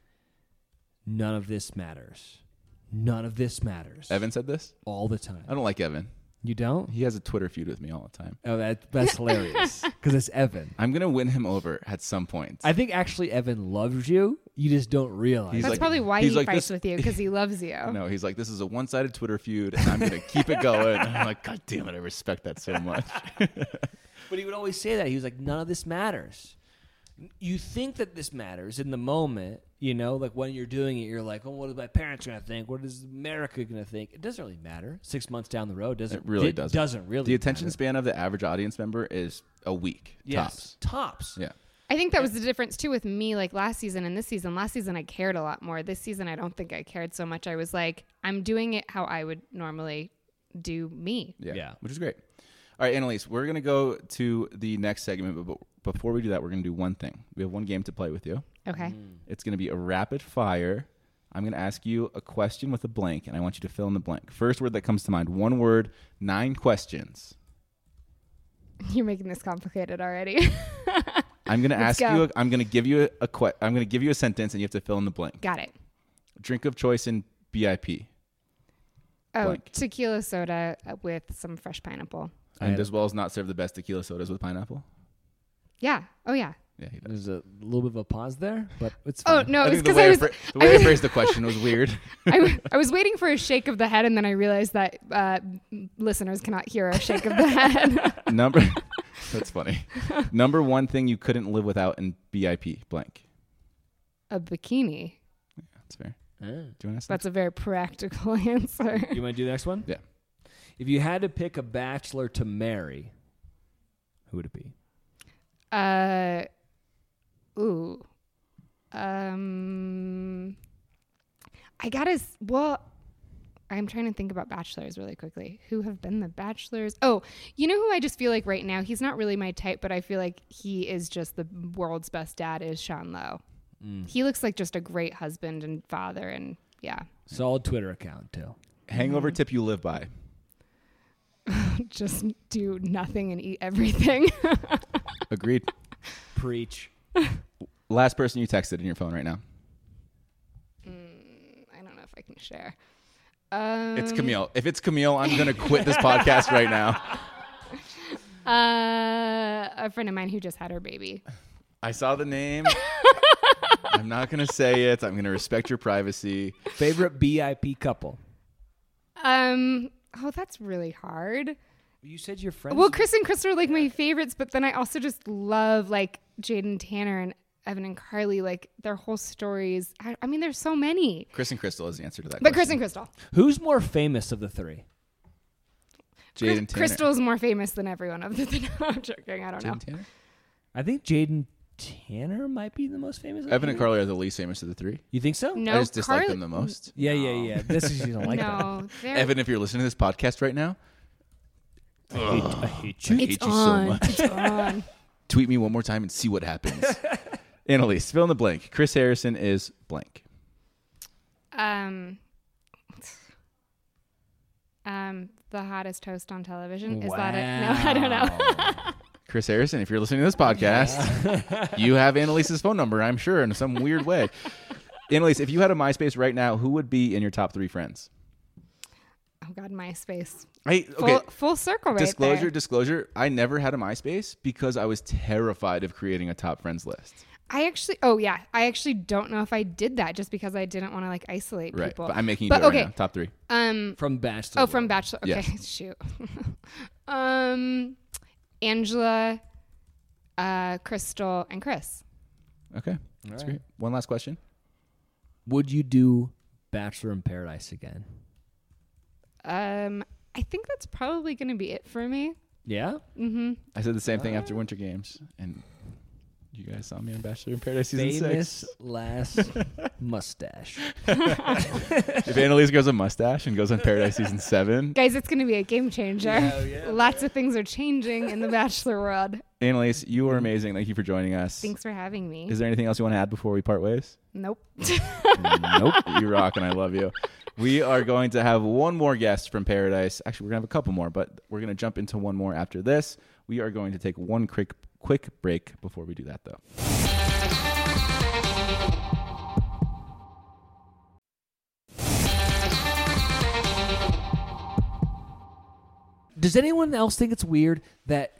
none of this matters. None of this matters. Evan said this? All the time. I don't like Evan. You don't? He has a Twitter feud with me all the time. Oh, that's hilarious. Because it's Evan. I'm going to win him over at some point. I think actually Evan loves you. You just don't realize. That's probably why he fights with you, because he loves you. No, he's like, this is a one-sided Twitter feud, and I'm going to keep it going. And I'm like, God damn it, I respect that so much. But he would always say that. He was like, none of this matters. You think that this matters in the moment, you know, like when you're doing it, you're like, oh, what are my parents going to think? What is America going to think? It doesn't really matter. 6 months down the road, it really doesn't. Doesn't really. The attention matter. span of the average audience member is a week. Yes. Tops. Yeah. I think that was the difference too with me, like last season and this season. Last season I cared a lot more. This season I don't think I cared so much. I was like, I'm doing it how I would normally do me. Yeah. Which is great. All right, Annalise, we're going to go to the next segment, but before we do that, we're going to do one thing. We have one game to play with you. Okay. It's going to be a rapid fire. I'm going to ask you a question with a blank, and I want you to fill in the blank. First word that comes to mind. One word, 9 questions. You're making this complicated already. I'm going to ask go. you. I'm going to give you I'm going to give you a sentence, and you have to fill in the blank. Got it. Drink of choice in BIP. Oh, Blank. tequila soda with some fresh pineapple. And as well as not serve the best tequila sodas with pineapple. Yeah. Oh, yeah. Yeah, he does. There's a little bit of a pause there, but it's Oh, fine. no, I it's think the because way the way I phrased the question was weird. I was waiting for a shake of the head, and then I realized that listeners cannot hear a shake of the head. That's funny. Number one thing you couldn't live without in BIP blank. A bikini. Yeah, that's fair. Ah. Do you want to ask That's a very practical answer. You want to do the next one? Yeah. If you had to pick a bachelor to marry, who would it be? I'm trying to think about bachelors really quickly. Who have been the bachelors? Oh, you know who I just feel like right now, he's not really my type, but I feel like he is just the world's best dad, is Sean Lowe. He looks like just a great husband and father, and yeah. Solid Twitter account, too. Hangover tip you live by. Just do nothing and eat everything. Agreed. Preach. Last person you texted in your phone right now. I don't know if I can share. It's Camille. If it's Camille, I'm going to quit this podcast right now. A friend of mine who just had her baby. I saw the name. I'm not going to say it. I'm going to respect your privacy. Favorite BIP couple? Oh, that's really hard. You said your friends. Well, Chris and Krista are like my favorites, but then I also just love like Jaden Tanner and Evan and Carly, like their whole stories. I mean, there's so many. Chris and Crystal is the answer to that But question. Chris and Crystal. Who's more famous of the three? Jaden Tanner. Crystal's more famous than everyone of the three. No, I'm joking. I don't know. Jaden Tanner? I think Jaden Tanner might be the most famous. Evan and Carly are the least famous of the three. You think so? No, I just dislike Carly- them the most. Yeah. This is you don't like that. No, they're- Evan, if you're listening to this podcast right now, I hate you. I hate it's you so on. much. It's on. Tweet me one more time and see what happens. Annalise, fill in the blank. Chris Harrison is blank. The hottest host on television. Is that it? No, I don't know. Chris Harrison, if you're listening to this podcast, you have Annalise's phone number, I'm sure, in some weird way. Annalise, if you had a MySpace right now, who would be in your top 3 friends? Oh God, MySpace. Okay. Full circle right there. Disclosure. I never had a MySpace because I was terrified of creating a top friends list. I actually don't know if I did that just because I didn't want to like isolate Right. people. But I'm making you do it right now. Top 3. From Bachelor. Oh, from Bachelor. Okay, Yes. shoot. Angela, Crystal, and Chris. Okay. That's great. One last question. Would you do Bachelor in Paradise again? I think that's probably going to be it for me. Yeah. I said the same thing after Winter Games, and you guys saw me on Bachelor in Paradise season 6. Famous last mustache. If Annalise grows a mustache and goes on Paradise season 7, Guys, it's going to be a game changer. Yeah. Lots of things are changing in the Bachelor world. Annalise, you are amazing. Thank you for joining us. Thanks for having me. Is there anything else you want to add before we part ways? Nope. Nope. You rock and I love you. We are going to have one more guest from Paradise. Actually, we're going to have a couple more, but we're going to jump into one more after this. We are going to take one quick break before we do that, though. Does anyone else think it's weird that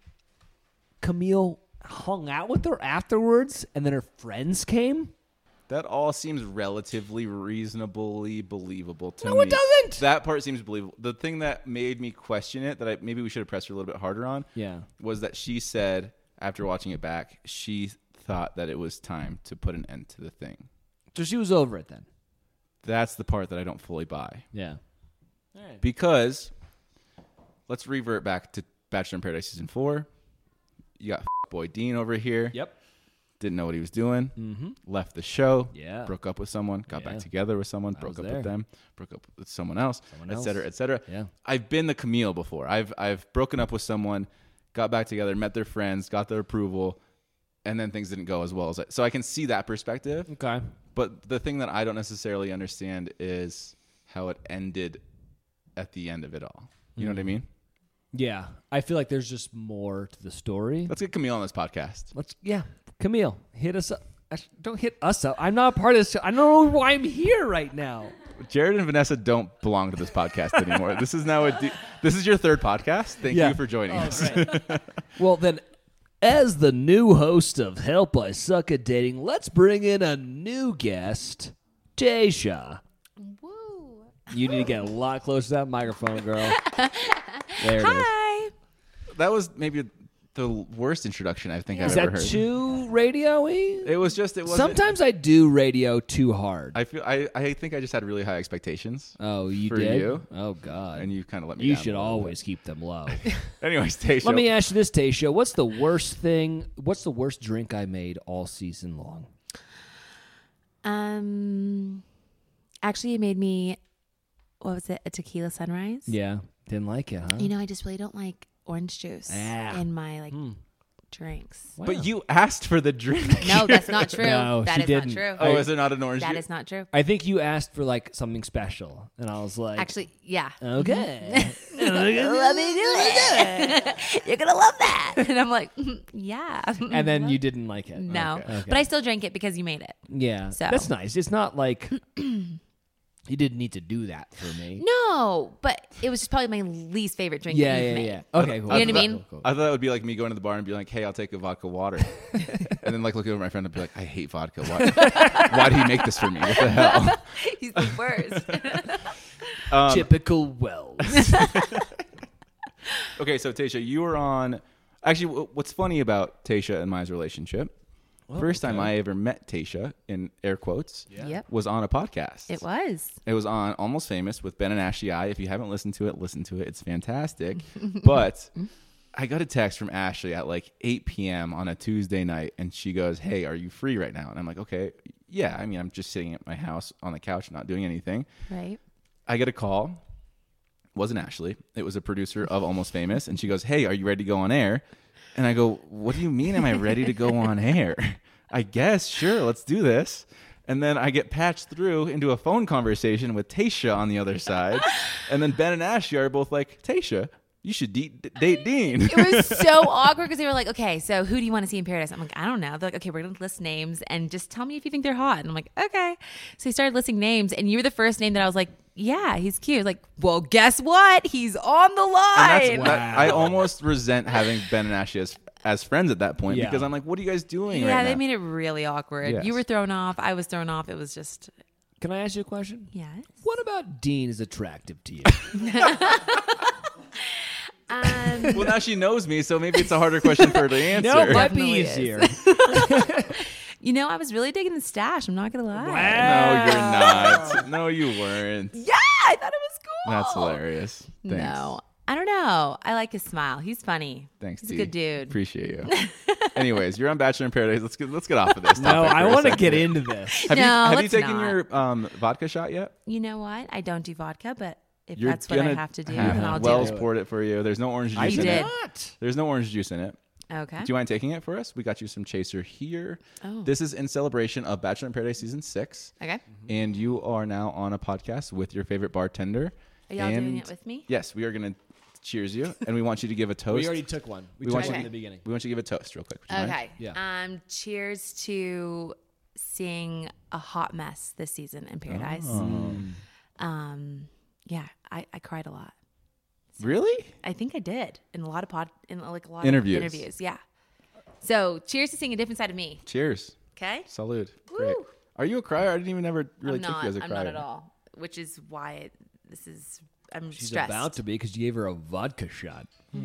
Camille hung out with her afterwards and then her friends came? That all seems relatively reasonably believable to me. No, it doesn't. That part seems believable. The thing that made me question it, that maybe we should have pressed her a little bit harder on, was that she said, after watching it back, she thought that it was time to put an end to the thing. So she was over it then? That's the part that I don't fully buy. Yeah. All right. Because, let's revert back to Bachelor in Paradise Season 4. You got boy Dean over here. Yep. Didn't know what he was doing. Left the show. Yeah. Broke up with someone. Got back together with someone. Broke up with them. Broke up with someone else. Et cetera, et cetera. Yeah. I've been the Camille before. I've broken up with someone, got back together, met their friends, got their approval, and then things didn't go as well as so I can see that perspective. Okay. But the thing that I don't necessarily understand is how it ended at the end of it all. You know what I mean? Yeah. I feel like there's just more to the story. Let's get Camille on this podcast. Camille, hit us up. Don't hit us up. I'm not a part of this show. I don't know why I'm here right now. Jared and Vanessa don't belong to this podcast anymore. This is now this is your third podcast. Thank you for joining us. Right. Well, then, as the new host of Help I Suck at Dating, let's bring in a new guest, Tasha. Woo. You need to get a lot closer to that microphone, girl. There it is. Hi. That was maybe the worst introduction I think I've Is ever that heard. too radio-y? It wasn't. Sometimes I do radio too hard. I think I just had really high expectations. Oh, you for did? you. Oh, God. And you kind of let me You down should a little always keep them low. bit. Anyways, Tasha. Let me ask you this, Tasha. What's the worst drink I made all season long? Actually, you made me, what was it, a tequila sunrise? Yeah. Didn't like it, huh? You know, I just really don't like orange juice in my drinks. Wow. But you asked for the drink. No, that's not true. No, that she is didn't. not true. Oh, is it not an orange That juice? is not true. I think you asked for like something special, and I was like, Actually, yeah. okay. Let me do it. You're going to love that. And I'm like, yeah. And then you didn't like it. No. Okay. But I still drank it because you made it. Yeah, So. that's nice. It's not like you didn't need to do that for me. No, but it was just probably my least favorite drink that you've made. Okay, cool. You know what I mean? Cool. I thought it would be like me going to the bar and be like, "Hey, I'll take a vodka water," and then like looking over at my friend and be like, "I hate vodka. Why did he make this for me? What the hell?" He's the worst. Typical Wells. Okay, so Tasha, you were on. Actually, what's funny about Tasha and my relationship? First time I ever met Tasha, in air quotes, Yep. was on a podcast. It was. It was on Almost Famous with Ben and Ashley I. If you haven't listened to it, listen to it. It's fantastic. But I got a text from Ashley at like 8 p.m. on a Tuesday night, and she goes, "Hey, are you free right now?" And I'm like, "Okay, yeah. I mean, I'm just sitting at my house on the couch, not doing anything." Right. I get a call. It wasn't Ashley. It was a producer of Almost Famous, and she goes, "Hey, are you ready to go on air?" And I go, "What do you mean? Am I ready to go on air?" I guess, sure, let's do this. And then I get patched through into a phone conversation with Tasha on the other side. And then Ben and Ashley are both like, "Tasha, you should date Dean." It was so awkward because they were like, okay, so who do you want to see in Paradise? I'm like, I don't know. They're like, okay, we're going to list names and just tell me if you think they're hot. And I'm like, okay. So he started listing names and you were the first name that I was like, yeah, he's cute. Like, well, guess what? He's on the line. I almost resent having Ben and Ashley as friends at that point because I'm like, what are you guys doing right now? Yeah, they made it really awkward. Yes. You were thrown off. I was thrown off. It was just... Can I ask you a question? Yes. What about Dean is attractive to you? Well, now she knows me, so maybe it's a harder question for her to answer. No, it might be Definitely easier. You know, I was really digging the stash. I'm not going to lie. No, you're not. No, you weren't. Yeah, I thought it was cool. That's hilarious. Thanks. No, I don't know. I like his smile. He's funny. Thanks, He's Dee. a good dude. Appreciate you. Anyways, you're on Bachelor in Paradise. Let's get off of this. No, topic I for a want to second. get into this. Have No, you let's taken not. your vodka shot yet? You know what? I don't do vodka, but if You're that's what I gonna have to do, have then I'll Wells do it. poured it for you. There's no orange juice You in did. it. There's no orange juice in it. Okay. Do you mind taking it for us? We got you some chaser here. Oh. This is in celebration of Bachelor in Paradise season 6. Okay. And you are now on a podcast with your favorite bartender. Are y'all doing it with me? Yes, we are going to cheers you, and we want you to give a toast. We already took one. We took want one you- in the beginning. We want you to give a toast real quick. Would you mind? Okay. Yeah. Cheers to seeing a hot mess this season in Paradise. Yeah, I cried a lot. Really? I think I did in a lot of Interviews. of interviews. Yeah. So cheers to seeing a different side of me. Cheers. Okay. Salud. Great. Woo. Are you a crier? I didn't even ever really I'm take not. you as a crier. I'm not at all. Which is why I'm She's stressed. about to be because you gave her a vodka shot.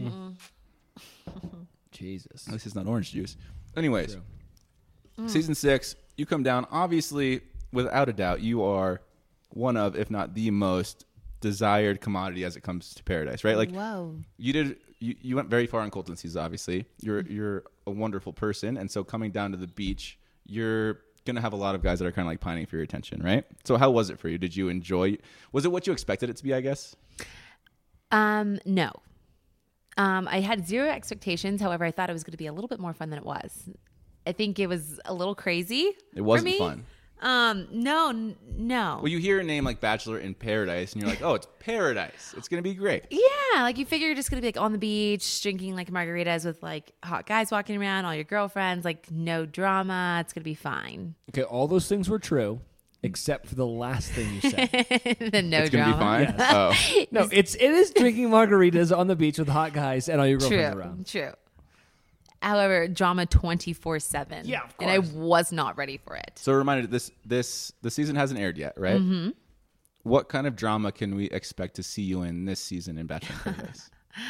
Jesus. At least it's not orange juice. Anyways, season 6, you come down. Obviously, without a doubt, you are one of, if not the most desired commodity as it comes to Paradise, right? Like, Whoa. you went very far on Colton season. Obviously, you're a wonderful person, and so coming down to the beach, you're gonna have a lot of guys that are kind of like pining for your attention, right? So how was it for you? Did you enjoy? Was it what you expected it to be? I guess. No. I had zero expectations. However, I thought it was going to be a little bit more fun than it was. I think it was a little crazy. It wasn't for me. fun. No. Well, you hear a name like Bachelor in Paradise, and you're like, oh, it's paradise. It's gonna be great. Yeah, like you figure you're just gonna be like on the beach drinking like margaritas with like hot guys walking around, all your girlfriends, like no drama. It's gonna be fine. Okay, all those things were true, except for the last thing you said. The no It's drama. gonna be fine. Oh, No, it is drinking margaritas on the beach with hot guys and all your girlfriends around. True. However, drama 24/7. Yeah, of And I course. was not ready for it. so reminder, the season hasn't aired yet, right? Mm-hmm. What kind of drama can we expect to see you in this season in Bachelor in Paradise?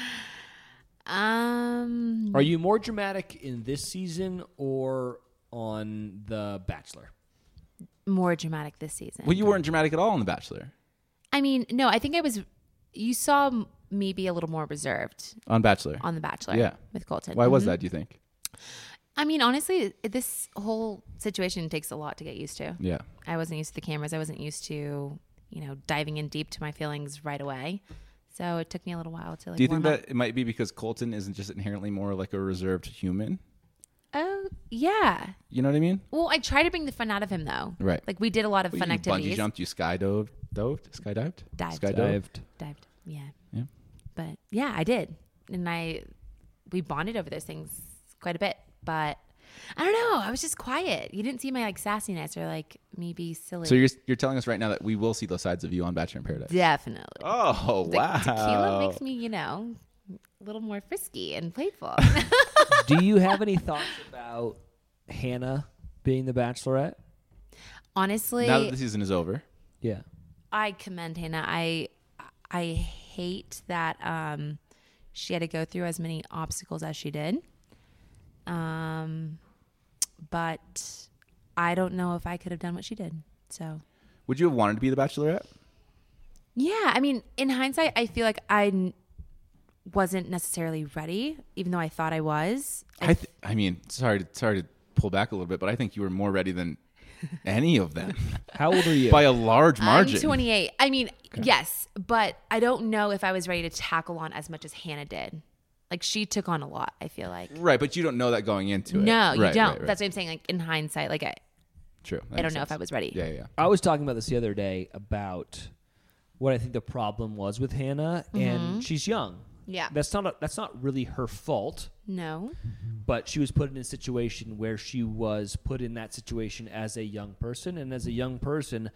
Are you more dramatic in this season or on The Bachelor? More dramatic this season. Well, you weren't dramatic at all on The Bachelor. I mean, no, I think I was. You saw me be a little more reserved On Bachelor. on The Bachelor. Yeah. With Colton. Why was that, do you think? I mean, honestly, this whole situation takes a lot to get used to. Yeah. I wasn't used to the cameras. I wasn't used to, diving in deep to my feelings right away. So it took me a little while to like. Do you think warm up. that it might be because Colton isn't just inherently more like a reserved human? Oh yeah. You know what I mean? Well, I try to bring the fun out of him though. Right. Like we did a lot of Well, fun you activities. bungee jumped, you skydived? Dived. Skydove? Dived. Yeah. Yeah. But yeah, I did, and we bonded over those things quite a bit. But I don't know. I was just quiet. You didn't see my like sassiness or like me be silly. So you're telling us right now that we will see those sides of you on Bachelor in Paradise? Definitely. Oh, The wow. tequila makes me, a little more frisky and playful. Do you have any thoughts about Hannah being the Bachelorette? Honestly, Now that the season is over. Yeah. I commend Hannah. I hate that she had to go through as many obstacles as she did. But I don't know if I could have done what she did. So Would you have wanted to be the Bachelorette? yeah, I mean, in hindsight, I feel like wasn't necessarily ready, even though I thought I was. I mean, sorry to pull back a little bit, but I think you were more ready than any of them How old are you? by a large margin. I'm 28. I mean, yes, but I don't know if I was ready to tackle on as much as Hannah did. Like she took on a lot, I feel like. Right, but you don't know that going into it. No, you Right, don't. right, right. That's what I'm saying. Like in hindsight, like True. I don't know if I was ready. Yeah. I was talking about this the other day about what I think the problem was with Hannah, and she's young. Yeah. That's not really her fault, No. but she was put in a situation where she was put in that situation as a young person, and as a young person,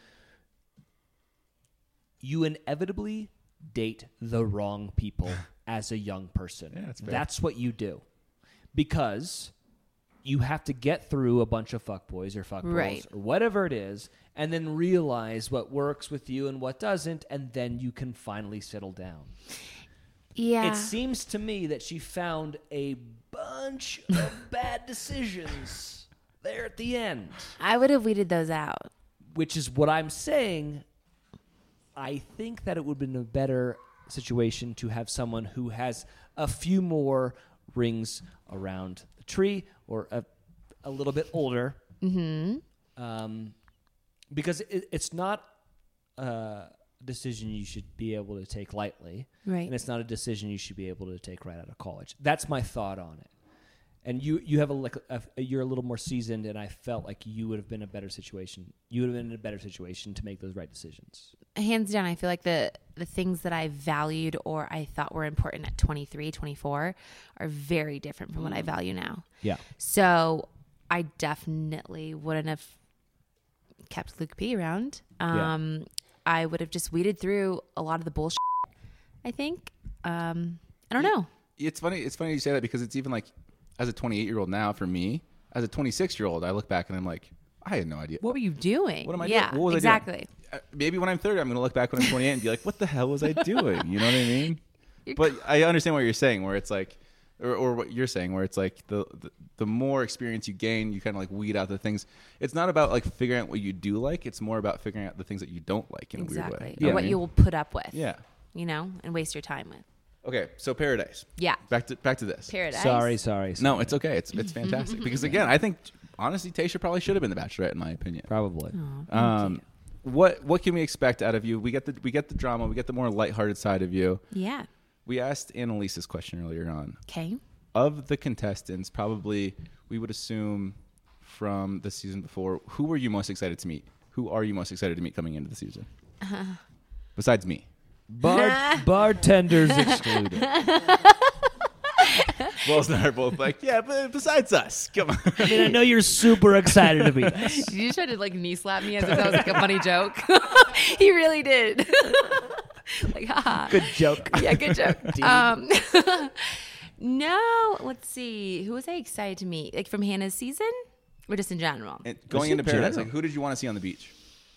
you inevitably date the wrong people as a young person. Yeah, that's fair. That's what you do. Because you have to get through a bunch of fuckboys or fuckgirls Right. or whatever it is, and then realize what works with you and what doesn't, and then you can finally settle down. Yeah. It seems to me that she found a bunch of bad decisions there at the end, I would have weeded those out. which is what I'm saying. I think that it would have been a better situation to have someone who has a few more rings around the tree or a little bit older. Because it's not a decision you should be able to take lightly. Right. And it's not a decision you should be able to take right out of college. That's my thought on it. And you have you're a little more seasoned, and I felt like you would have been in a better situation. You would have been in a better situation to make those right decisions. Hands down, I feel like the things that I valued or I thought were important at 23, 24 are very different from what I value now. Yeah. So I definitely wouldn't have kept Luke P around. I would have just weeded through a lot of the bullshit, I think. I don't know. It's funny you say that, because it's even like, as a 28-year-old now, for me, as a 26-year-old, I look back and I'm like, I had no idea. What were you doing? What am I doing? What was exactly. I doing? Maybe when I'm 30, I'm going to look back when I'm 28 and be like, what the hell was I doing? You know what I mean? But I understand what you're saying, where it's like, or what you're saying, where it's like the more experience you gain, you kind of like weed out the things. It's not about like figuring out what you do like. It's more about figuring out the things that you don't like in a weird way. Or what you will put up with. Yeah. You know, and waste your time with. Okay, so Paradise. Yeah. Back to this. Paradise. Sorry. No, it's okay. It's fantastic, because again, I think honestly, Tayshia probably should have been the Bachelorette, in my opinion. Probably. What can we expect out of you? We get the drama. We get the more lighthearted side of you. Yeah. We asked Annalise this question earlier on. Okay. Of the contestants, probably we would assume from the season before, who were you most excited to meet? Who are you most excited to meet coming into the season? Besides me. Bartenders excluded. Wells and I are both like, yeah, but besides us, come on. I mean, I know you're super excited to meet us. Did you try to like knee slap me as if that was like a funny joke? He really did. Like, haha. Good joke. Yeah, good joke. No, let's see. Who was I excited to meet? Like from Hannah's season, or just in general? And going into Paradise, like, who did you want to see on the beach?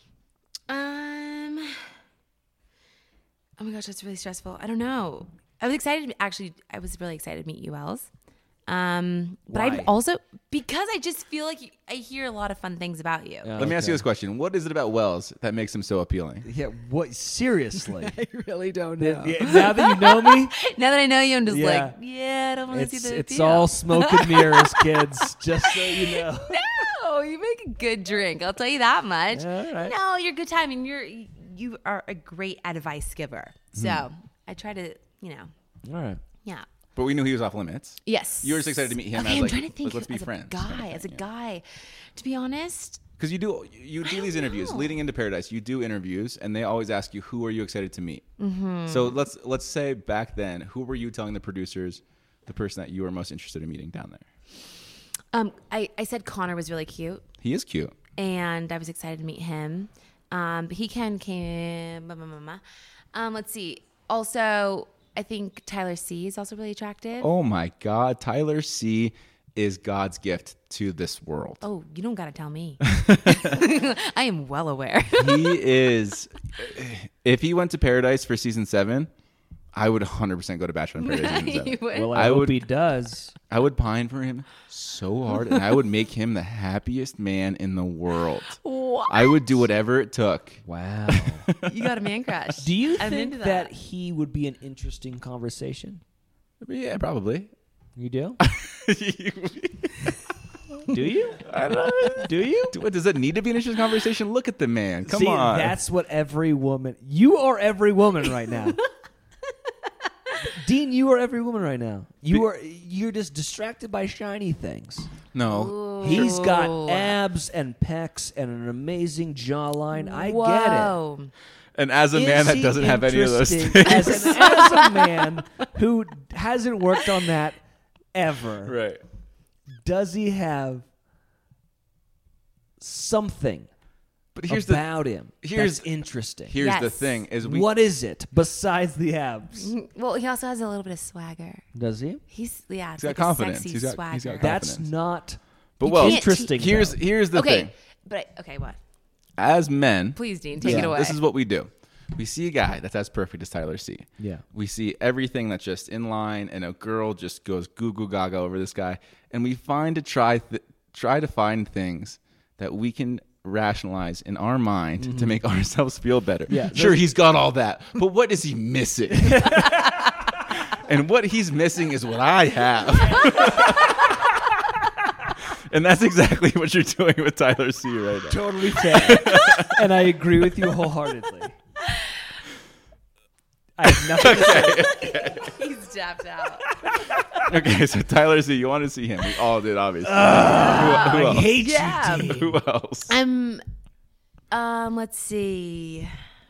Oh my gosh, that's really stressful. I don't know. I was really excited to meet you, Els. But Why? I'm also, because I just feel like I hear a lot of fun things about you. Let me ask you this question. What is it about Wells that makes him so appealing? Yeah, what? Seriously? I really don't know. Now that you know me, Now that I know you, I'm just Yeah. I don't want to see the it's appeal. all smoke and mirrors, kids. Just so you know. No, you make a good drink. I'll tell you that much. All right. No, you're good time, and you are a great advice giver. So I try to, All right. yeah. But we knew he was off limits. Yes. You were just excited to meet him Okay, as I'm like, trying to think let's be as friends. a guy, as a guy. To be honest, Because you do these interviews know. leading into Paradise. You do interviews, and they always ask you, "Who are you excited to meet?" Mm-hmm. So let's say back then, who were you telling the producers, the person that you were most interested in meeting down there? I said Connor was really cute, He is cute. and I was excited to meet him. He came. Let's see. Also, I think Tyler C is also really attractive. Oh my God, Tyler C is God's gift to this world. Oh, you don't gotta tell me. I am well aware. He is. If he went to Paradise for season 7, I would 100% go to Bachelor in Paradise season 7. Well, I I hope would- he does. I would pine for him so hard, and I would make him the happiest man in the world. What? I would do whatever it took. Wow. You got a man crush. Do you I'm think into that he would be an interesting conversation? Yeah, probably. You do? Do you? I don't know. Do you? Does it need to be an interesting conversation? Look at the man. Come See, on. that's what every woman. You are every woman right now. Dean, you are every woman right now. You're just distracted by shiny things. No. He's got abs and pecs and an amazing jawline. I Whoa. get it. And as a man Is that he doesn't have any of those interesting things. as a man who hasn't worked on that ever, Right. does he have something But here's about him here's- that's interesting? Here's the Yes. thing is What is it besides the abs? Well, he also has a little bit of swagger. Does he? He's He's got confidence. He's got swagger. That's confidence. not But You well, can't interesting. here's though. the thing. What? As men, Please, Dean, take it away. this is what we do. We see a guy that's as perfect as Tyler C. Yeah. We see everything that's just in line, and a girl just goes goo goo gaga over this guy, and we find to try to find things that we can rationalize in our mind to make ourselves feel better. Yeah, Sure, he's got all that, but what is he missing? And what he's missing is what I have. And that's exactly what you're doing with Tyler C right now. Totally fair. And I agree with you wholeheartedly. I have nothing to say. He's tapped out. Okay, so Tyler Z, you want to see him? We all did, obviously. Who I else? hate Yeah. you, Dean. Who else? Let's see.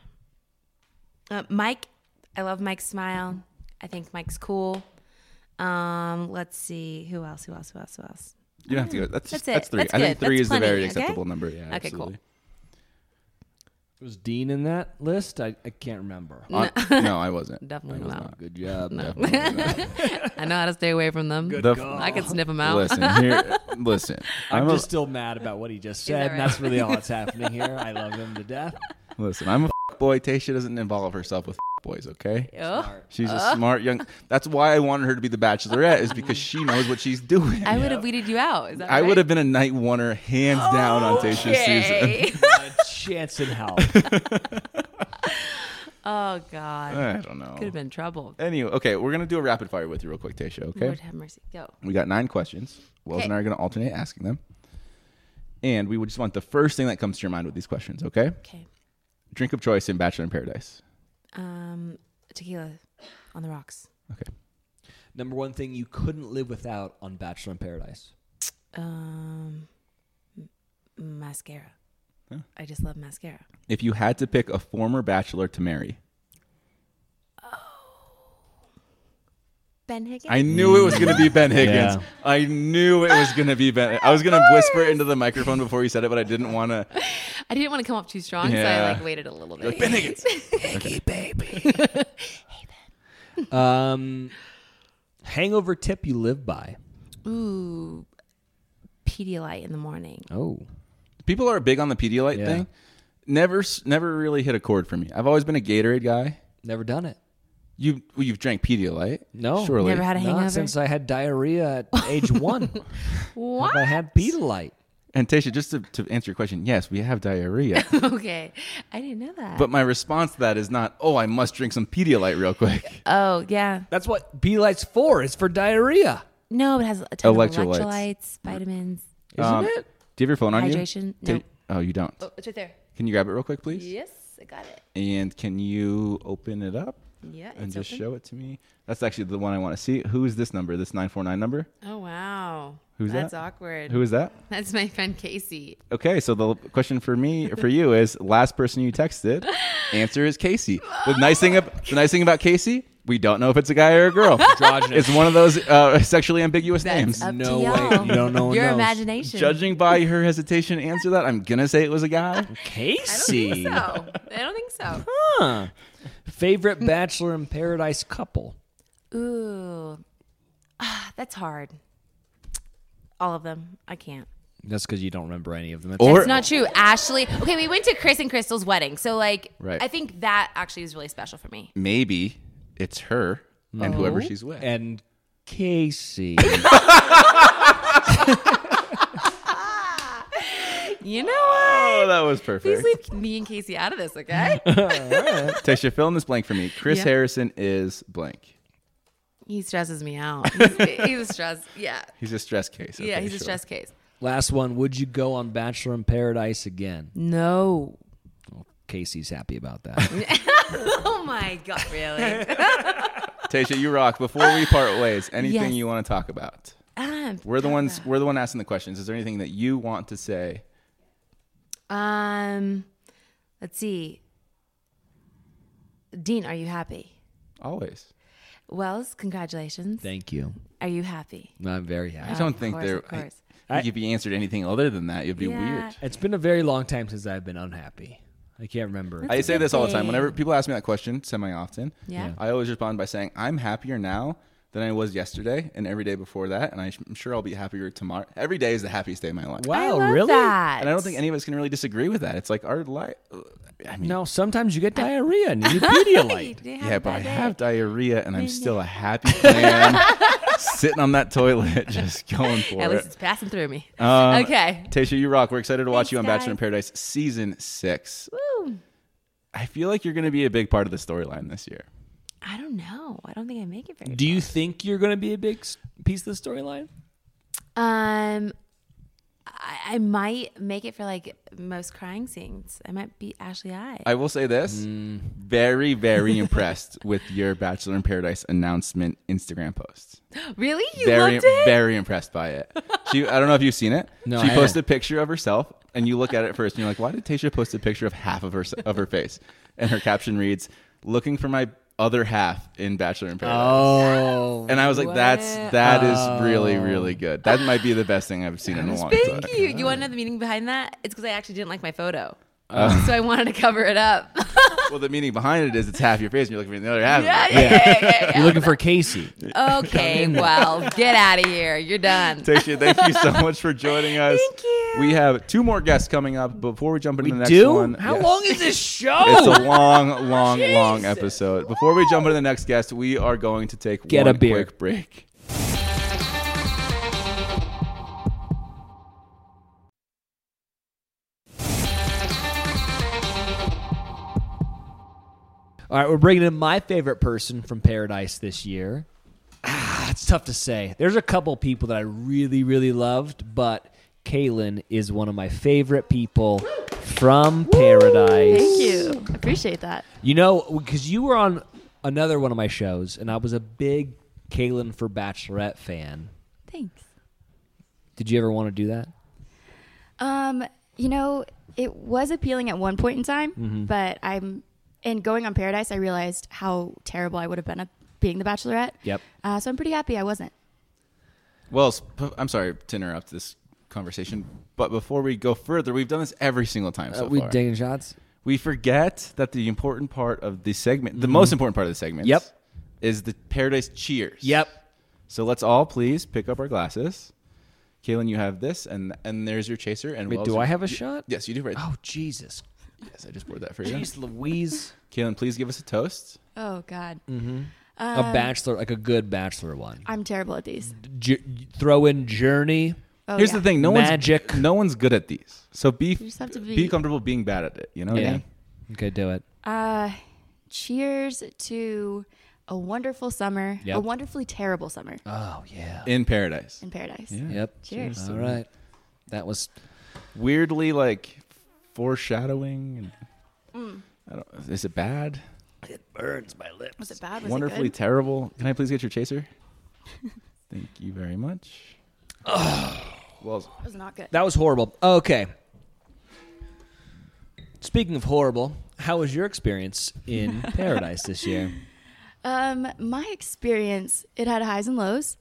Mike. I love Mike's smile. I think Mike's cool. Let's see. Who else? You don't have to go. That's it. That's 3. That's I think good. 3 That's is the very plenty, okay? acceptable number. Yeah. Okay, cool. Absolutely. Was Dean in that list? I can't remember. No, I wasn't. Definitely I was not. Good job. Definitely not. I know how to stay away from them. Good The- call. I can sniff them out. Listen. I'm a- just still mad about what he just that said, and right? that's really all that's happening here. I love him to death. Listen. I'm a boy. Tasha doesn't involve herself with boys. Okay. Oh. She's a smart young. That's why I wanted her to be the Bachelorette, is because she knows what she's doing. I would have weeded you out. Is that I right? would have been a night oneer, hands down, on Tasha's Okay. season. Not a chance in hell. Oh God. I don't know. Could have been trouble. Anyway, okay, we're gonna do a rapid fire with you real quick, Tasha. Okay. Lord have mercy. Go. We got 9 questions. Wells Okay. and I are gonna alternate asking them, and we would just want the first thing that comes to your mind with these questions. Okay. Okay. Drink of choice in Bachelor in Paradise. Tequila on the rocks. Okay. Number one thing you couldn't live without on Bachelor in Paradise. Mascara. Huh? I just love mascara. If you had to pick a former Bachelor to marry, Ben Higgins. I knew it was going to be Ben Higgins. Yeah. I knew it was going to be Ben. I was going to whisper into the microphone before you said it, but I didn't want to. I didn't want to come up too strong, so Yeah. I waited a little bit. Like, Ben Higgins. Hey, baby. Hangover tip you live by. Ooh, Pedialyte in the morning. Oh. People are big on the Pedialyte Yeah. thing. Never really hit a chord for me. I've always been a Gatorade guy. Never done it. You've drank Pedialyte. No. Surely. Never had a hangover. Not since I had diarrhea at age 1. What? Have I had Pedialyte? And Tasha, just to answer your question, yes, we have diarrhea. Okay, I didn't know that. But my response to that is not, oh, I must drink some Pedialyte real quick. oh yeah, That's what Pedialyte's for. It's for diarrhea. no, it has a ton Electrolytes. of electrolytes, vitamins, Isn't it? Do you have your phone on hydration. you? No, Oh, you don't. oh, it's right there. Can you grab it real quick, please? Yes, I got it. And can you open it up Yeah, and it's just open. show it to me? That's actually the one I want to see. Who is this number? This 949 number? Oh wow, Who's that's that? awkward. Who is that? That's my friend Casey. Okay, so the question for you is last person you texted. Answer is Casey. The nice thing about Casey, we don't know if it's a guy or a girl. It's one of those sexually ambiguous names. Up No to way. y'all. You don't know one Your knows. imagination. Judging by her hesitation to answer that, I'm gonna say it was a guy. I don't Casey. think so. I don't think so. Huh. Favorite Bachelor in Paradise couple? Ooh, that's hard. All of them. I can't. That's because you don't remember any of them. Or- That's not true. Ashley. Okay, we went to Chris and Crystal's wedding, so like, Right. I think that actually is really special for me. Maybe it's her and whoever she's with. And Casey. You know what? Oh, that was Please perfect. leave me and Casey out of this, okay? Tasha, fill in this blank for me. Chris Yeah. Harrison is blank. He stresses me out. He's a stress. Yeah. He's a stress case. Yeah, Okay, he's a sure. stress case. Last one. Would you go on Bachelor in Paradise again? No. Casey's happy about that. Oh my God, really? Tasha, you rock. Before we part ways, anything Yes. you want to talk about? We're the one asking the questions. Is there anything that you want to say? Let's see. Dean, are you happy? Always. Wells, congratulations. Thank you. Are you happy? I'm very happy. I don't Of think course, there. of course. I think if you answered anything other than that, it'd be Yeah. weird. It's been a very long time since I've been unhappy. I can't remember. I say a good this all the time. thing. Whenever people ask me that question, semi-often, Yeah. I always respond by saying, I'm happier now than I was yesterday and every day before that, and I'm sure I'll be happier tomorrow. Every day is the happiest day of my life. Wow, I love really? that. And I don't think any of us can really disagree with that. It's like our life. I mean, No, sometimes you get diarrhea and you need Pedialyte. yeah, but I have diarrhea and I'm still a happy man sitting on that toilet just going for At least it. it's passing through me. Um, Okay. Tasha, you rock. We're excited to watch Thanks, you on Bachelor in guys. Paradise Season 6. Woo. I feel like you're going to be a big part of the storyline this year. I don't know. I don't think I make it very Do you think you're going to be a big piece of the storyline? I might make it for like most crying scenes. I might be Ashley I. I will say this: very, very impressed with your Bachelor in Paradise announcement Instagram posts. Really? You Very, loved it? very impressed by it. I don't know if you've seen it. No, she I posted a picture of herself, and you look at it first, and you're like, "Why did Tayshia post a picture of half of her face?" And her caption reads, "Looking for my other half in Bachelor in Paradise." Oh, And I was like, that is really, really good. That might be the best thing I've seen in a long time. Thank you. You want to know the meaning behind that? It's because I actually didn't like my photo. So I wanted to cover it up. Well, the meaning behind it is it's half your face and you're looking for the other half. Yeah. You're looking for Casey. Okay, well, get out of here. You're done. Tayshia, thank you so much for joining us. Thank you. We have 2 more guests coming up before we jump into the next Do? one. How Yes. long is this show? It's a long episode. Before we jump into the next guest, we are going to take Get one a beer. quick break. All right, we're bringing in my favorite person from Paradise this year. It's tough to say. There's a couple people that I really, really loved, but Kaylin is one of my favorite people from Paradise. Thank you. I appreciate that. You know, because you were on another one of my shows, and I was a big Kaylin for Bachelorette fan. Thanks. Did you ever want to do that? You know, it was appealing at one point in time, but in going on Paradise, I realized how terrible I would have been at being the Bachelorette. Yep. So I'm pretty happy I wasn't. Well, I'm sorry to interrupt this conversation, but before we go further, we've done this every single time so we far. taking shots? We forget that the important part of the segment, the most important part of the segment, Yep. is the Paradise Cheers. Yep. So let's all please pick up our glasses. Kaylin, you have this, and there's your chaser. And Wait, Wells, do I have a shot? Yes, you do. Right. Oh, Jesus. Yes, I just poured that for you. Jeez Louise. Kaylin, please give us a toast. Oh, God. A Bachelor, like a good Bachelor one. I'm terrible at these. Throw in Journey. Oh, Here's yeah. the thing: Magic. no one's good at these. So be just have to be be- comfortable being bad at it. You know what I mean? Okay, do it. Cheers to a wonderful summer, Yep. a wonderfully terrible summer Oh, yeah. In Paradise. in Paradise. Yeah. Yep. Cheers. All right. That was Weirdly, like foreshadowing. And I don't. Is it bad? it burns my lips. Was it bad? Was Wonderfully it good? terrible. Can I please get your chaser? Thank you very much. Well, It was not good. That was horrible. Okay. Speaking of horrible, how was your experience in Paradise this year? My experience, it had highs and lows.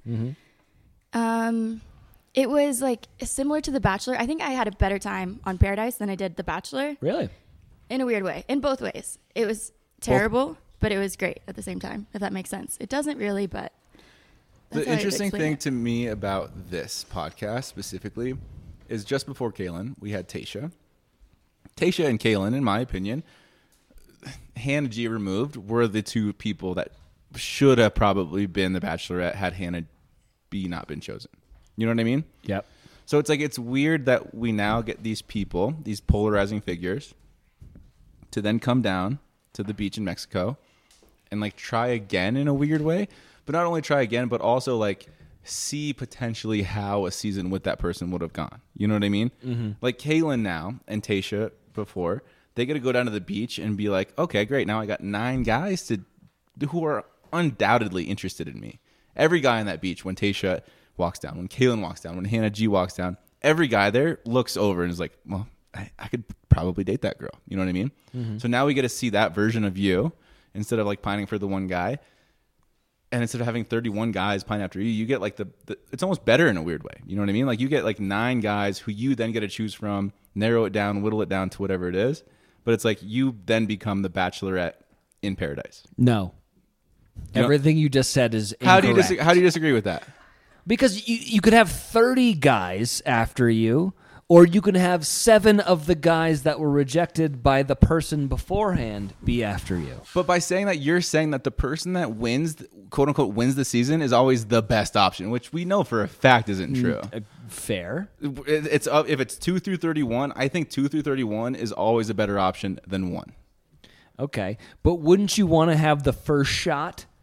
It was like similar to The Bachelor. I think I had a better time on Paradise than I did The Bachelor Really? in a weird way, in both ways. It was terrible, but it was great at the same time, if that makes sense. It doesn't really, but that's the how I'd interesting explain thing it. to me about this podcast specifically is just before Kaylin, we had Tayshia. Tayshia and Kaylin, in my opinion, Hannah G removed, were the 2 people that should have probably been the Bachelorette had Hannah B not been chosen. You know what I mean? Yep. So it's like it's weird that we now get these people, these polarizing figures, to then come down to the beach in Mexico and like try again in a weird way. But not only try again, but also like see potentially how a season with that person would have gone. You know what I mean? Mm-hmm. Like Kaylin now and Tayshia before, they get to go down to the beach and be like, okay, great. Now I got 9 guys who are undoubtedly interested in me. Every guy on that beach, when Tayshia walks down, when Kaylin walks down, when Hannah G walks down, every guy there looks over and is like, well, I could probably date that girl. You know what I mean? Mm-hmm. So now we get to see that version of you instead of like pining for the one guy. And instead of having 31 guys pine after you, you get like the it's almost better in a weird way. You know what I mean? Like you get like 9 guys who you then get to choose from, narrow it down, whittle it down to whatever it is. But it's like you then become the Bachelorette in Paradise. No. You know- Everything you just said is incorrect. How do you disagree with that? Because you could have 30 guys after you, or you can have 7 of the guys that were rejected by the person beforehand be after you. But by saying that, you're saying that the person that wins, quote unquote, wins the season is always the best option, which we know for a fact isn't true. Fair. It's if it's 2 through 31, I think 2 through 31 is always a better option than 1. Okay. But wouldn't you want to have the first shot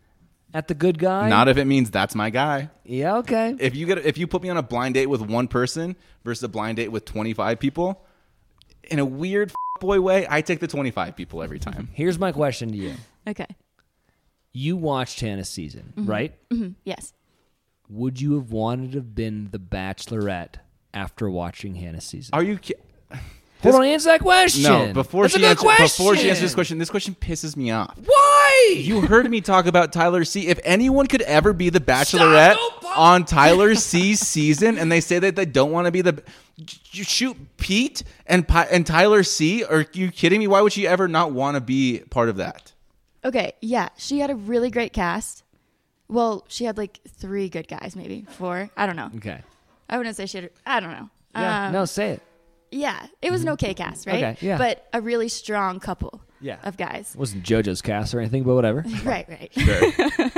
at the good guy? Not if it means that's my guy. Yeah, okay. If you put me on a blind date with one person versus a blind date with 25 people, in a weird boy way, I take the 25 people every time. Here's my question to you. Okay. You watched Hannah's season, right? Mm-hmm. Yes. Would you have wanted to have been the Bachelorette after watching Hannah's season? Are you Hold on, answer that question. No, before That's she a good answers this question pisses me off. Why? You heard me talk about Tyler C. If anyone could ever be the Bachelorette on Tyler C's season, and they say that they don't want to be you shoot Pete and Tyler C. Are you kidding me? Why would she ever not want to be part of that? Okay, yeah. She had a really great cast. Well, she had like 3 good guys, maybe 4. I don't know. Okay. I wouldn't say she had. I don't know. Yeah. No, say it. Yeah, it was an okay cast, right? Okay, yeah. But a really strong couple of guys. It wasn't JoJo's cast or anything, but whatever. Right. Sure.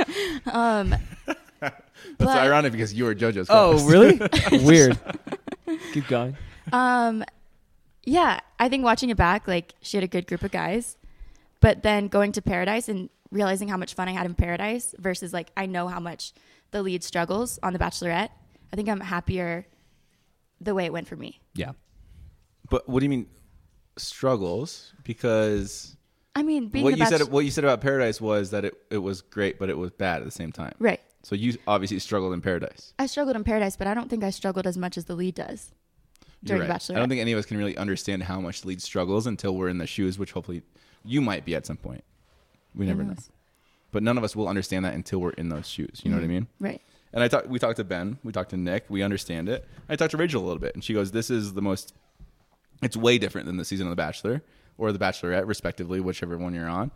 But, That's ironic because you were JoJo's. Oh, really? Weird. Keep going. Yeah, I think watching it back, like she had a good group of guys, but then going to Paradise and realizing how much fun I had in Paradise versus like I know how much the lead struggles on The Bachelorette. I think I'm happier the way it went for me. Yeah. But what do you mean struggles? Because I mean, being what you said about Paradise was that it was great, but it was bad at the same time. Right. So you obviously struggled in Paradise. I struggled in Paradise, but I don't think I struggled as much as the lead does during You're right. The Bachelorette. I don't think any of us can really understand how much the lead struggles until we're in the shoes, which hopefully you might be at some point. We never know. But none of us will understand that until we're in those shoes. You know what I mean? Right. And we talked to Ben, we talked to Nick, we understand it. I talked to Rachel a little bit, and she goes, it's way different than the season of The Bachelor or The Bachelorette, respectively, whichever one you're on.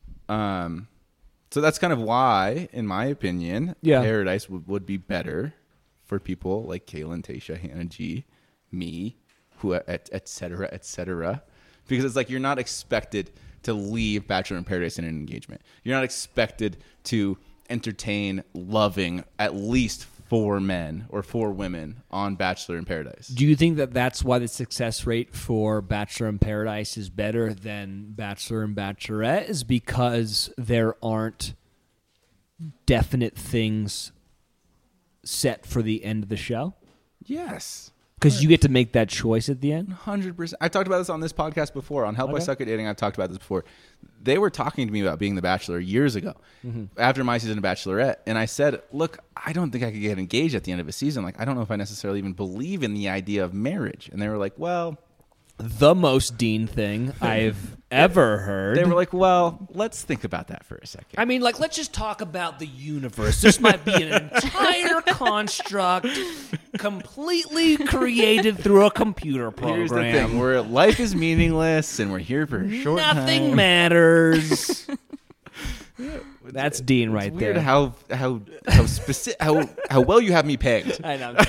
So that's kind of why, in my opinion, Paradise would be better for people like Kaylin, Tayshia, Hannah G, me, who et cetera, because it's like you're not expected to leave Bachelor in Paradise in an engagement. You're not expected to entertain loving at least 4 men or 4 women on Bachelor in Paradise. Do you think that that's why the success rate for Bachelor in Paradise is better than Bachelor and Bachelorette is because there aren't definite things set for the end of the show? Yes. Because you get to make that choice at the end? 100%. I talked about this on this podcast before. On Help I Suck at Dating, I've talked about this before. They were talking to me about being the Bachelor years ago, after my season of Bachelorette. And I said, look, I don't think I could get engaged at the end of a season. Like, I don't know if I necessarily even believe in the idea of marriage. And they were like, well... The most Dean thing I've ever heard. They were like, well, let's think about that for a second. I mean, like, let's just talk about the universe. This might be an entire construct completely created through a computer program. Here's the thing. Life is meaningless, and we're here for a short time. Nothing matters. That's Dean right weird there. How specific, how well you have me pegged. I know.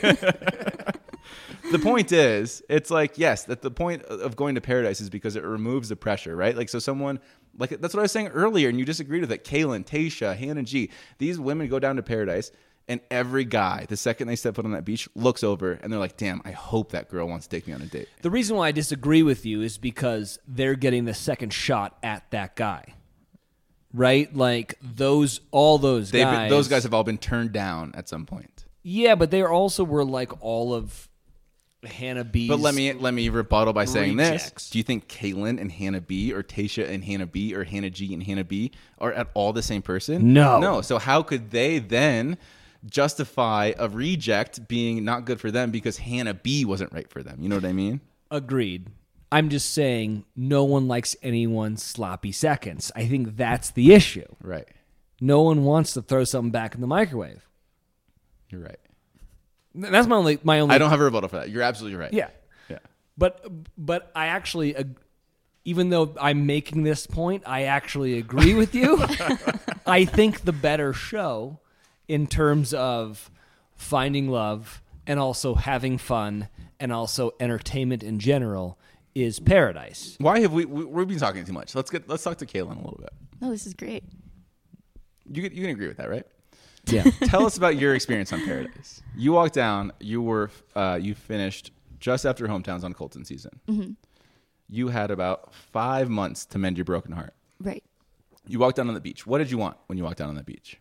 The point is, it's like, yes, that the point of going to Paradise is because it removes the pressure, right? Like, so someone, like, that's what I was saying earlier, and you disagreed with it. Kaylin, Tayshia, Hannah G, these women go down to Paradise, and every guy, the second they step foot on that beach, looks over, and they're like, damn, I hope that girl wants to take me on a date. The reason why I disagree with you is because they're getting the second shot at that guy. Right? Like, all those guys. Those guys have all been turned down at some point. Yeah, but they also were like all of Hannah B's. But let me rebuttal by saying rejects. this. Do you think Kaylin and Hannah B or Tayshia and Hannah B or Hannah G and Hannah B are at all the same person? No. So how could they then justify a reject being not good for them because Hannah B wasn't right for them? You know what I mean? Agreed. I'm just saying no one likes anyone's sloppy seconds. I think that's the issue. Right. No one wants to throw something back in the microwave. You're right. That's my only. I don't have a rebuttal for that. You're absolutely right. Yeah. But I actually, even though I'm making this point, I actually agree with you. I think the better show in terms of finding love and also having fun and also entertainment in general is Paradise. Why have we've been talking too much? Let's talk to Kaylin a little bit. No, this is great. You can agree with that, right? Yeah. Tell us about your experience on Paradise. You walked down. You finished just after Hometowns on Colton season. Mm-hmm. You had about 5 months to mend your broken heart. Right. You walked down on the beach. What did you want when you walked down on the beach?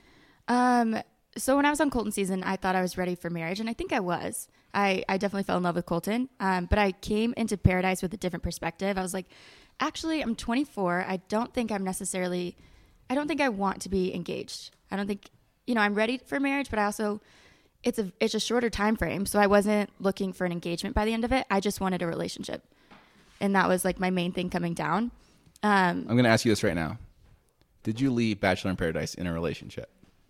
So when I was on Colton season, I thought I was ready for marriage, and I think I was. I definitely fell in love with Colton, but I came into Paradise with a different perspective. I was like, actually, I'm 24. I don't think I want to be engaged. I don't think, I'm ready for marriage, but I also, it's a shorter time frame, so I wasn't looking for an engagement by the end of it. I just wanted a relationship, and that was like my main thing coming down. I'm going to ask you this right now. Did you leave Bachelor in Paradise in a relationship?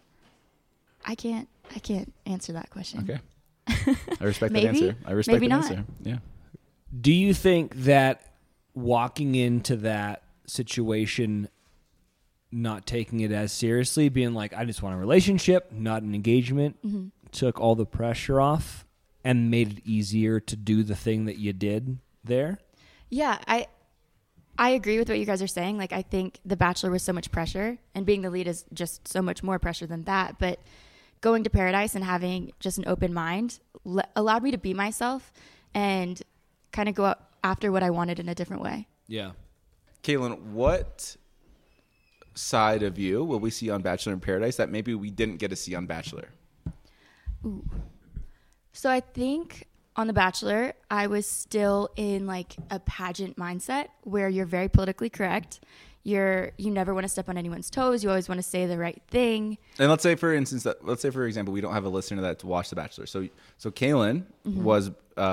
I can't answer that question. Okay. I respect that Maybe. answer. I respect Maybe that not. answer. Yeah. Do you think that walking into that situation, not taking it as seriously, being like, I just want a relationship, not an engagement, took all the pressure off and made it easier to do the thing that you did there? Yeah, I agree with what you guys are saying. Like, I think The Bachelor was so much pressure, and being the lead is just so much more pressure than that. But going to Paradise and having just an open mind allowed me to be myself and kind of go after what I wanted in a different way. Yeah. Kaylin, what side of you will we see on Bachelor in Paradise that maybe we didn't get to see on Bachelor? Ooh. So I think on The Bachelor, I was still in like a pageant mindset where you're very politically correct. You never want to step on anyone's toes. You always want to say the right thing. And let's say, for example, we don't have a listener that to watch The Bachelor. So Kaylin was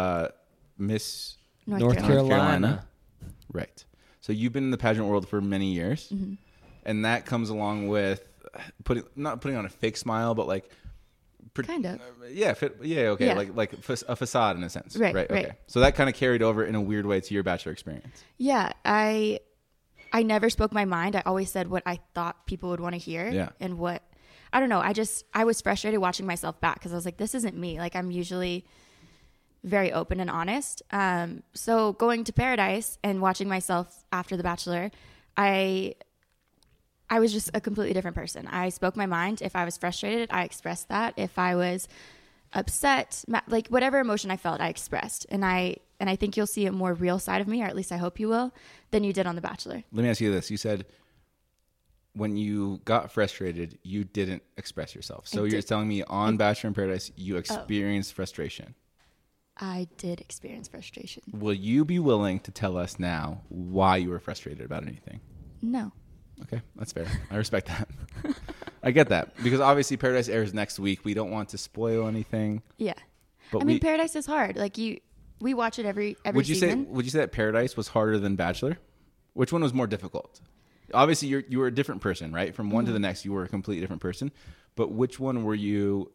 Miss North Carolina. Right. So you've been in the pageant world for many years, and that comes along with not putting on a fake smile, but like Kind of. Okay. Yeah. Like a facade in a sense. Right. Okay. So that kind of carried over in a weird way to your Bachelor experience. Yeah, I never spoke my mind. I always said what I thought people would want to hear. Yeah. And I don't know. I was frustrated watching myself back because I was like, this isn't me. Like, I'm usually very open and honest. So going to Paradise and watching myself after The Bachelor, I was just a completely different person. I spoke my mind. If I was frustrated, I expressed that. If I was upset, like whatever emotion I felt, I expressed. And I think you'll see a more real side of me, or at least I hope you will, than you did on The Bachelor. Let me ask you this. You said when you got frustrated, you didn't express yourself. So you're telling me on Bachelor in Paradise, you experienced frustration. I did experience frustration. Will you be willing to tell us now why you were frustrated about anything? No. Okay, that's fair. I respect that. I get that. Because obviously Paradise airs next week. We don't want to spoil anything. Yeah. But I mean, Paradise is hard. Like, we watch it every season. Would you say that Paradise was harder than Bachelor? Which one was more difficult? Obviously, you were a different person, right? From one to the next, you were a completely different person. But which one were you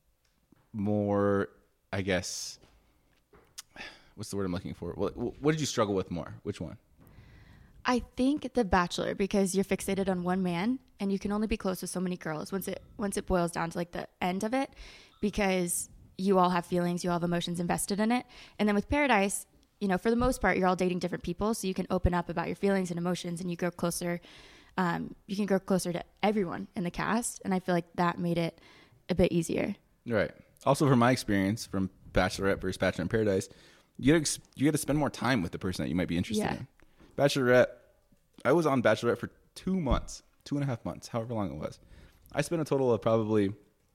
more, I guess, what's the word I'm looking for? What did you struggle with more? Which one? I think The Bachelor, because you're fixated on one man and you can only be close with so many girls once it boils down to like the end of it, because you all have feelings, you all have emotions invested in it. And then with Paradise, for the most part, you're all dating different people, so you can open up about your feelings and emotions, and you grow closer. You can grow closer to everyone in the cast, and I feel like that made it a bit easier. Right. Also, from my experience from Bachelorette versus Bachelor in Paradise, you get to spend more time with the person that you might be interested in. Bachelorette, I was on Bachelorette for 2 months, 2.5 months, however long it was. I spent a total of probably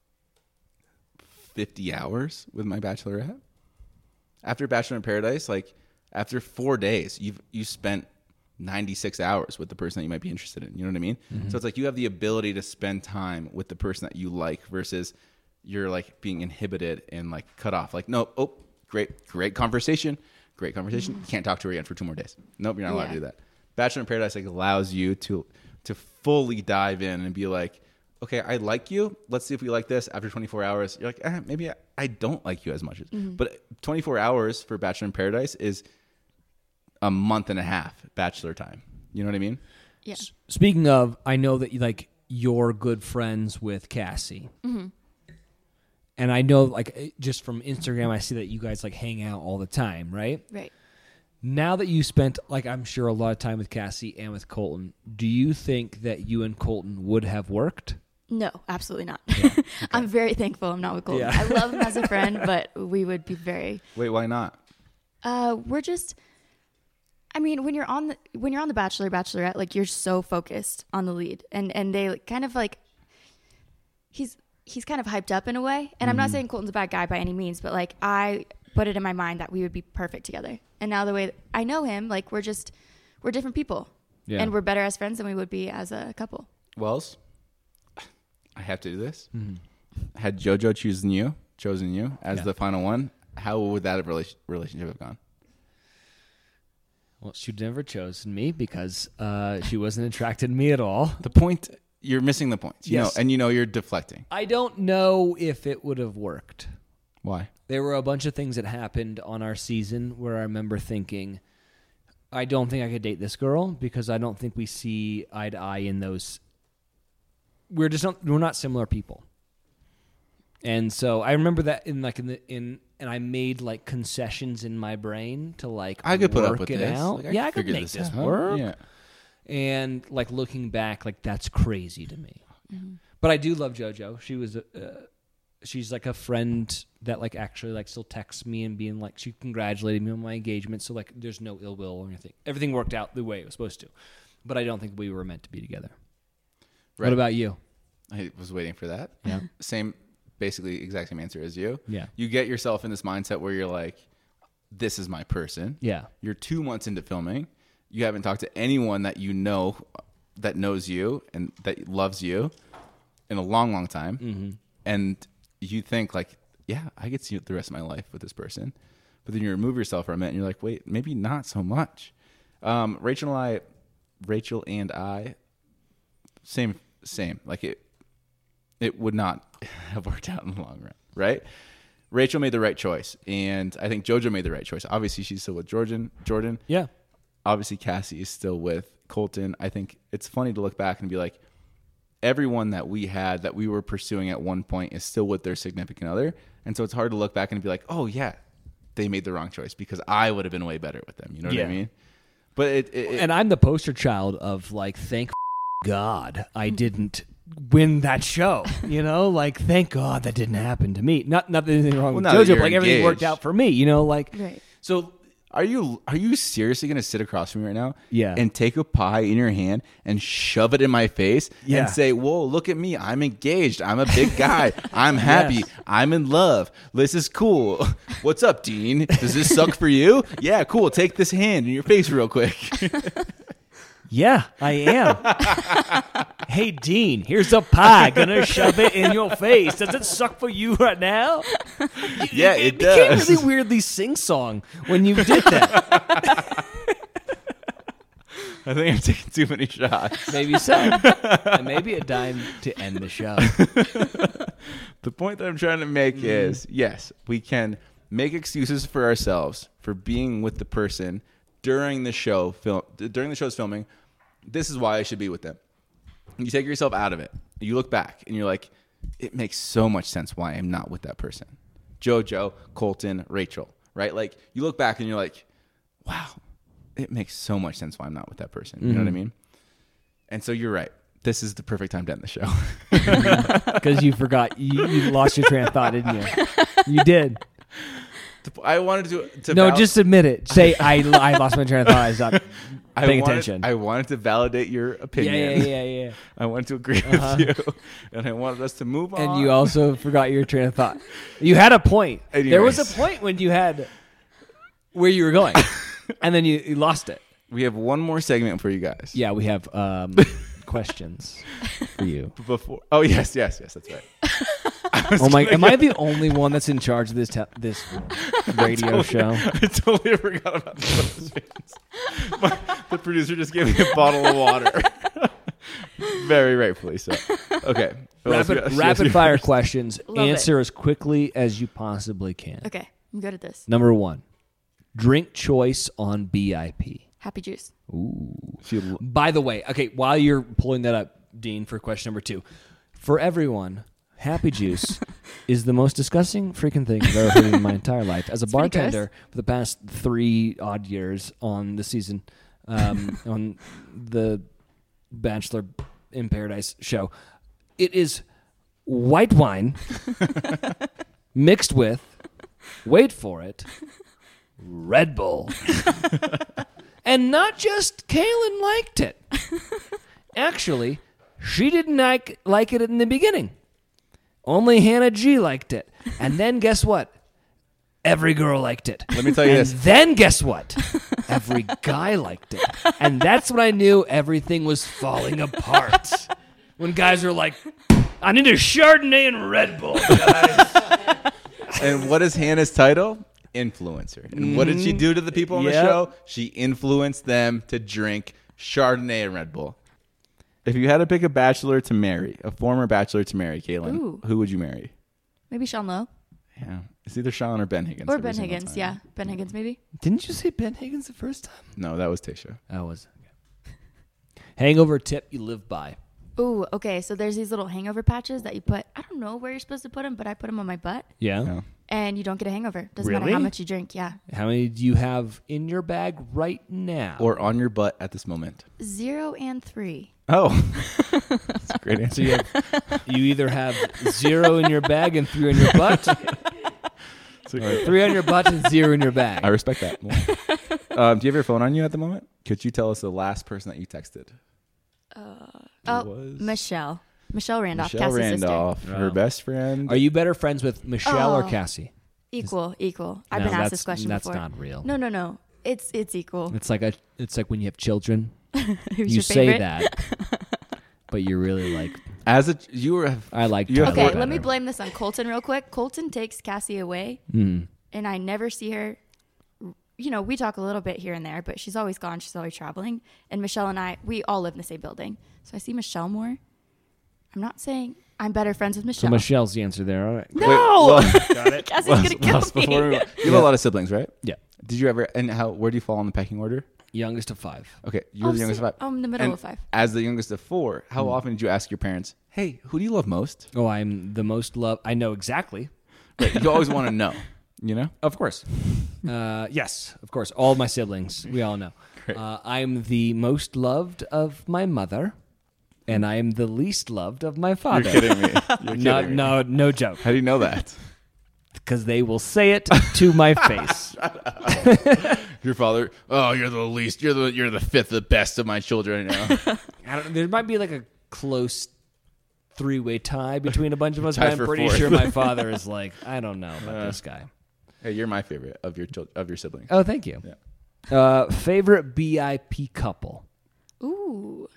50 hours with my Bachelorette. After Bachelor in Paradise, like after 4 days, you spent 96 hours with the person that you might be interested in. You know what I mean? Mm-hmm. So it's like you have the ability to spend time with the person that you like versus you're like being inhibited and like cut off. Like, no, great conversation. Great conversation. Mm-hmm. Can't talk to her again for 2 more days. Nope, you're not allowed to do that. Bachelor in Paradise like allows you to fully dive in and be like, okay, I like you. Let's see if we like this. After 24 hours, you're like, maybe I don't like you as much. But 24 hours for Bachelor in Paradise is a month and a half Bachelor time. You know what I mean? Yeah. Speaking of, I know that you're good friends with Cassie. Mm-hmm. And I know, like, just from Instagram, I see that you guys, like, hang out all the time, right? Right. Now that you spent, like, I'm sure a lot of time with Cassie and with Colton, do you think that you and Colton would have worked? No, absolutely not. Yeah, okay. I'm very thankful I'm not with Colton. Yeah. I love him as a friend, but we would be very... Wait, why not? We're just... I mean, when you're on the Bachelor, Bachelorette, like you're so focused on the lead, and they like, kind of like he's kind of hyped up in a way. And I'm not saying Colton's a bad guy by any means, but like I put it in my mind that we would be perfect together. And now the way I know him, like we're different people, and we're better as friends than we would be as a couple. Wells, I have to do this. Had JoJo chosen you as the final one, how would that relationship have gone? Well, she'd never chosen me because she wasn't attracted to me at all. The point, you're missing the point. You Yes. know, and you know you're deflecting. I don't know if it would have worked. Why? There were a bunch of things that happened on our season where I remember thinking, I don't think I could date this girl because I don't think we see eye to eye in those. We're not similar people. And so I remember that and I made like concessions in my brain to like I could put up work with it this. out. Like, I could figure make this out. work. Yeah. And like looking back, like that's crazy to me. But I do love JoJo. She was she's like a friend that like actually like still texts me and being like she congratulated me on my engagement. So like there's no ill will or anything. Everything worked out the way it was supposed to. But I don't think we were meant to be together. Right. What about you? I was waiting for that. Yeah. Basically exact same answer as you. Yeah. You get yourself in this mindset where you're like, this is my person. Yeah. You're 2 months into filming. You haven't talked to anyone that you know that knows you and that loves you in a long, long time. Mm-hmm. And you think like, yeah, I could see the rest of my life with this person. But then you remove yourself from it and you're like, wait, maybe not so much. Rachel and I, same. Like it would not have worked out in the long run, right? Rachel made the right choice, and I think JoJo made the right choice. Obviously, she's still with Jordan. Yeah. Obviously, Cassie is still with Colton. I think it's funny to look back and be like, everyone that we had that we were pursuing at one point is still with their significant other. And so it's hard to look back and be like, oh, yeah, they made the wrong choice because I would have been way better with them. You know what I mean? But and I'm the poster child of like, thank God I didn't win that show. You know, like thank God that didn't happen to me. Not that there's anything wrong with JoJo, but like everything worked out for me. You know, like Right. So are you seriously going to sit across from me right now? Yeah. And take a pie in your hand and shove it in my face and say, whoa, look at me. I'm engaged. I'm a big guy. I'm happy. Yes. I'm in love. This is cool. What's up, Dean? Does this suck for you? Yeah, cool. Take this hand in your face real quick. Yeah, I am. Hey, Dean, here's a pie. Gonna shove it in your face. Does it suck for you right now? Yeah, it does. became really weirdly sing-song when you did that. I think I'm taking too many shots. Maybe so. And maybe a time to end the show. The point that I'm trying to make is, yes, we can make excuses for ourselves for being with the person during the show's filming. This is why I should be with them. You take yourself out of it. You look back and you're like, it makes so much sense why I'm not with that person. JoJo, Colton, Rachel, right? Like you look back and you're like, wow, it makes so much sense why I'm not with that person. You know what I mean? And so you're right. This is the perfect time to end the show. Because you forgot. You lost your train of thought, didn't you? You did. I wanted to No, just admit it. Say, I lost my train of thought. I stopped paying attention. I wanted to validate your opinion. Yeah. I wanted to agree with you. And I wanted us to move on. And you also forgot your train of thought. You had a point. Anyways. There was a point when you had where you were going. And then you lost it. We have one more segment for you guys. Yeah, we have questions for you. Before. Oh, yes, that's right. Oh my! Am I the only one that's in charge of this radio show? I totally forgot about the questions. The producer just gave me a bottle of water. Very rightfully so. Okay. Rapid fire questions. Love Answer as quickly as you possibly can. Okay, I'm good at this. Number 1, drink choice on BIP. Happy juice. Ooh. By the way, okay, while you're pulling that up, Dean, for question number 2, for everyone, Happy Juice is the most disgusting freaking thing I've ever heard in my entire life. As a bartender for the past 3 odd years on the season, on the Bachelor in Paradise show, it is white wine mixed with, wait for it, Red Bull. And not just Kaylin liked it. Actually, she didn't like it in the beginning. Only Hannah G liked it. And then guess what? Every girl liked it. Let me tell you and this. Then guess what? Every guy liked it. And that's when I knew everything was falling apart. When guys are like, I need a Chardonnay and Red Bull, guys. And what is Hannah's title? Influencer. And what did she do to the people on the show? She influenced them to drink Chardonnay and Red Bull. If you had to pick a bachelor to marry, a former bachelor to marry, Kaylin, Ooh. who would you marry? Maybe Sean Lowe. Yeah. It's either Sean or Ben Higgins. Or every Ben single Higgins. time. Yeah. Ben Higgins, maybe. Didn't you say Ben Higgins the first time? No, that was Tasha. I was. Okay. Hangover tip you live by. Ooh, okay. So there's these little hangover patches that you put. I don't know where you're supposed to put them, but I put them on my butt, Yeah. Yeah. and you don't get a hangover. Doesn't matter Really? how much you drink. Yeah. How many do you have in your bag right now? Or on your butt at this moment. 0 and 3. Oh. That's a great answer. You either have 0 in your bag and 3 in your butt, or 3 on your butt and 0 in your bag. I respect that. Do you have your phone on you at the moment? Could you tell us the last person that you texted? Michelle. Michelle Randolph. Michelle Cassie's Randolph, sister. her best friend. Are you better friends with Michelle or Oh. Cassie? Equal. I've No, been asked this question that's before. not real. No. It's equal. It's like when you have children. Who's You your say favorite? that, but you're really like, You were. I like. You have Tyler Okay, let me better. blame this on Colton real quick. Colton takes Cassie away, Mm. and I never see her. You know, we talk a little bit here and there, but she's always gone. She's always traveling. And Michelle and I, we all live in the same building. So I see Michelle more. I'm not saying I'm better friends with So Michelle. Michelle's the answer there. All right. No! Well, Cassie's going to kill me. before you have a lot of siblings, right? Yeah. Did you ever? And where do you fall in the pecking order? Youngest of 5. Okay, you're the youngest of 5. I'm the middle And of 5. As the youngest of 4, how often did you ask your parents, "Hey, who do you love most?" Oh, I'm the most loved. I know exactly. Right, you always want to know. You know? Of course. Yes, of course. All my siblings, we all know. Great. I'm the most loved of my mother, and I am the least loved of my father. You're kidding me. You're kidding me. No joke. How do you know that? Because they will say it to my face. Your father. Oh, you're the least. You're the fifth, the best of my children. I don't, there might be like a close 3-way tie between a bunch of us, but Tied I'm for pretty fourth. sure my father is like, I don't know about this guy. Hey, you're my favorite of your siblings. Oh, thank you. Yeah. Favorite BIP couple? Ooh.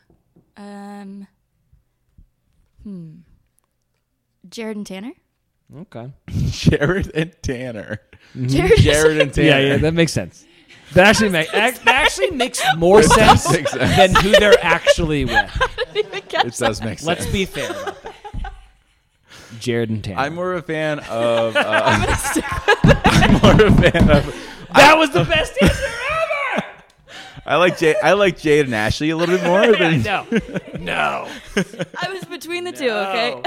Jared and Tanner? Okay. Jared and Tanner. Jared and Tanner. Yeah, that makes sense. That actually makes more sense makes sense. than who they're actually with. It does make sense. Let's be fair about that. Jared and Tanner. I'm more of a fan of. I'm more of a fan of. That was the best answer ever. I like Jade and Ashley a little bit more than. No. I was between the two, okay?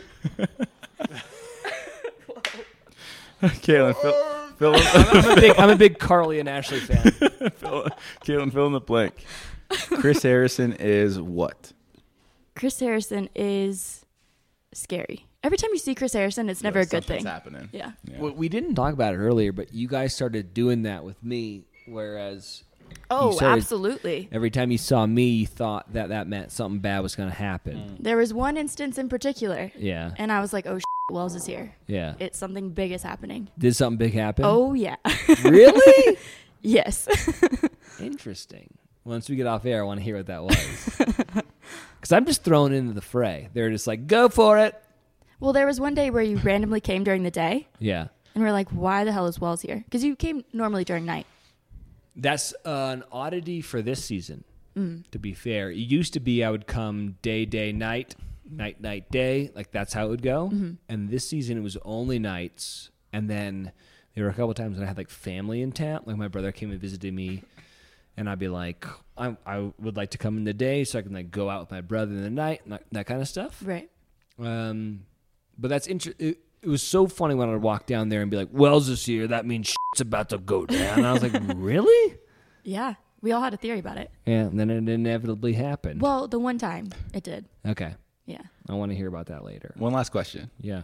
Kaylin, fill I'm a big Carly and Ashley fan. Kaylin, fill in the blank. Chris Harrison is what? Chris Harrison is scary. Every time you see Chris Harrison, it's never a good Something's thing. happening. Yeah. Well, we didn't talk about it earlier, but you guys started doing that with me, whereas Oh, started- absolutely. every time you saw me, you thought that meant something bad was going to happen. There was one instance in particular, Yeah. and I was like, oh, Wells is here. Yeah. It's something big is happening. Did something big happen? Oh, yeah. really? Yes. Interesting. Once we get off air, I want to hear what that was. Because I'm just thrown into the fray. They're just like, go for it. Well, there was one day where you randomly came during the day, Yeah. and we're like, why the hell is Wells here? Because you came normally during night. That's an oddity for this season, to be fair. It used to be I would come day, night, night, day. Like, that's how it would go. And this season, it was only nights. And then there were a couple times when I had, like, family in town. Like, my brother came and visited me. And I'd be like, I would like to come in the day so I can, like, go out with my brother in the night, that kind of stuff. Right. But that's interesting. It was so funny when I'd walk down there and be like, Wells is here. That means shit's about to go down. And I was like, really? Yeah. We all had a theory about it. Yeah, and then it inevitably happened. Well, the one time it did. Okay. Yeah. I want to hear about that later. One last question. Yeah.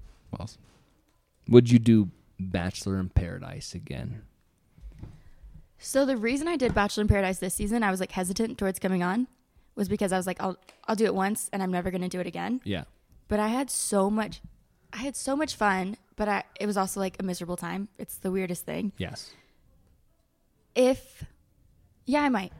Wells. Would you do Bachelor in Paradise again? So the reason I did Bachelor in Paradise this season, I was like hesitant towards coming on, was because I was like, I'll do it once and I'm never going to do it again. Yeah. But I had so much fun, but it was also like a miserable time. It's the weirdest thing. Yes. I might.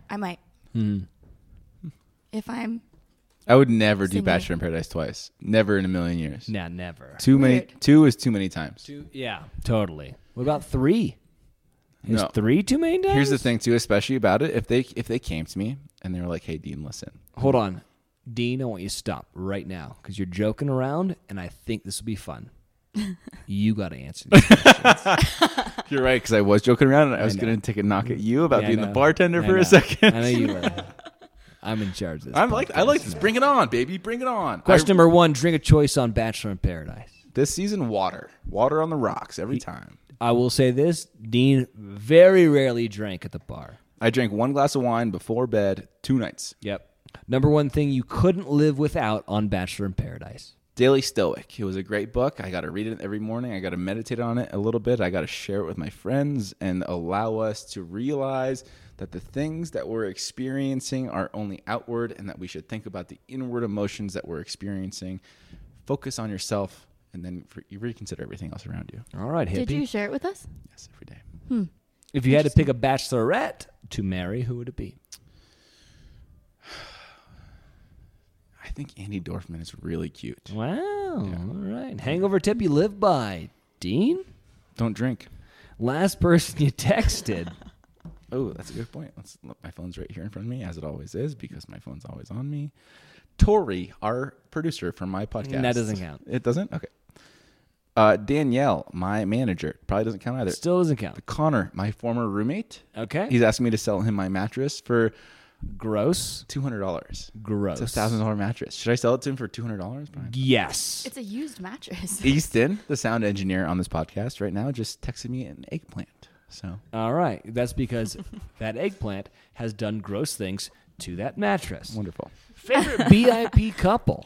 If I would never do Single. Bachelor in Paradise twice. Never in a million years. Nah, never. Too many. Weird. 2 is too many times. Yeah, totally. What about 3? Is No. 3 too many times? Here's the thing too, especially about it. If they came to me and they were like, "Hey, Dean, listen." Hold on. Dean, I want you to stop right now because you're joking around, and I think this will be fun. You got to answer these questions. You're right, because I was joking around, and I was know. going to take a knock at you about Yeah, I being the know. bartender I for know. a second. I know you were. I'm in charge of this. I like podcast. this. Bring it on, baby. Bring it on. Question number 1, drink of choice on Bachelor in Paradise. This season, water on the rocks every time. I will say this, Dean very rarely drank at the bar. I drank 1 glass of wine before bed 2 nights. Yep. Number 1 thing you couldn't live without on Bachelor in Paradise. Daily Stoic. It was a great book. I got to read it every morning. I got to meditate on it a little bit. I got to share it with my friends and allow us to realize that the things that we're experiencing are only outward and that we should think about the inward emotions that we're experiencing. Focus on yourself and then you reconsider everything else around you. All right, hippie. did you share it with us? Yes, every day. If you had to pick a bachelorette to marry, who would it be? I think Andy Dorfman is really cute. Wow. All right. Hangover tip you live by. Dean? Don't drink. Last person you texted. Oh, that's a good point. My phone's right here in front of me, as it always is, because my phone's always on me. Tori, our producer from my podcast. That doesn't count. It doesn't? Okay. Danielle, my manager. Probably doesn't count either. Still doesn't count. Connor, my former roommate. Okay. He's asking me to sell him my mattress for Gross. $200. Gross. It's a $1,000 mattress. Should I sell it to him for $200, Brian? Yes. It's a used mattress. Easton, the sound engineer on this podcast right now, just texted me an eggplant. So All right. That's because that eggplant has done gross things to that mattress. wonderful. Favorite BIP couple?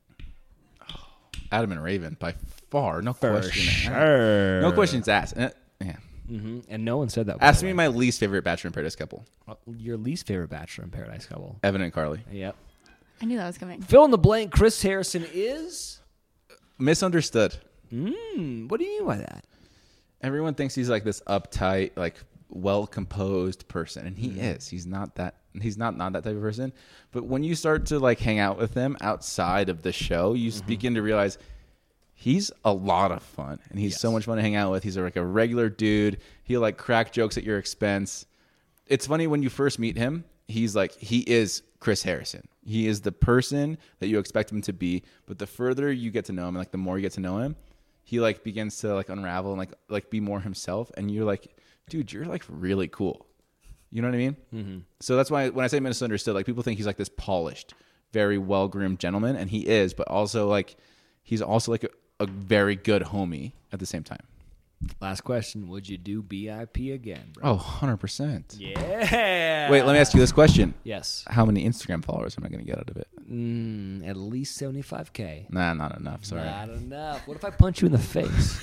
Adam and Raven, by far, no For question. sure. No questions asked. Yeah. And no one said that. by Ask the me way. my least favorite Bachelor in Paradise couple. Your least favorite Bachelor in Paradise couple. Evan and Carly. Yep. I knew that was coming. Fill in the blank. Chris Harrison is. Misunderstood. What do you mean by that? Everyone thinks he's like this uptight, like well-composed person, and he is. He's not that. He's not that type of person. But when you start to like hang out with him outside of the show, you begin to realize he's a lot of fun, and he's so much fun to hang out with. He's like a regular dude. He'll like crack jokes at your expense. It's funny when you first meet him. He is Chris Harrison. He is the person that you expect him to be. But the further you get to know him, and like the more you get to know him, he like begins to like unravel and like be more himself. And you're like, dude, you're like really cool. You know what I mean? Mm-hmm. So that's why when I say misunderstood, like people think he's like this polished, very well-groomed gentleman, and he is. But also like he's also like a very good homie at the same time. Last question. Would you do BIP again, bro? Oh, 100%. Yeah. Wait, let me ask you this question. Yes. How many Instagram followers am I going to get out of it? At least 75K. Nah, not enough. Sorry. Not enough. What if I punch you in the face?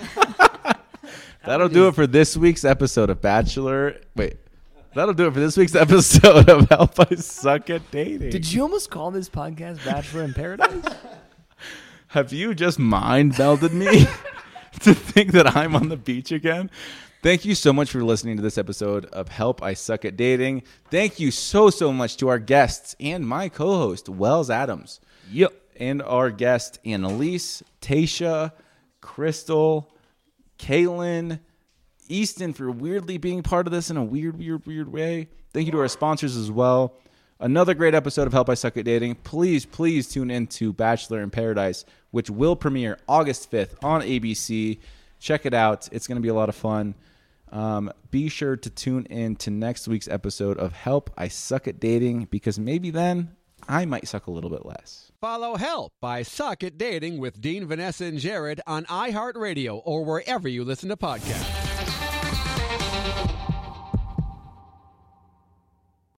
That'll do it for this week's episode of Bachelor. Wait. That'll do it for this week's episode of Help I Suck at Dating. Did you almost call this podcast Bachelor in Paradise? Have you just mind melded me to think that I'm on the beach again? Thank you so much for listening to this episode of Help I Suck at Dating. Thank you so much to our guests and my co-host, Wells Adams. Yep. And our guest, Annalise, Tasha, Crystal, Kaylin, Easton for weirdly being part of this in a weird way. Thank you to our sponsors as well. Another great episode of Help I Suck at Dating. Please tune in to Bachelor in Paradise, which will premiere August 5th on ABC. Check it out. It's going to be a lot of fun. Be sure to tune in to next week's episode of Help I Suck at Dating, because maybe then I might suck a little bit less. Follow Help I Suck at Dating with Dean, Vanessa, and Jared on iHeartRadio or wherever you listen to podcasts.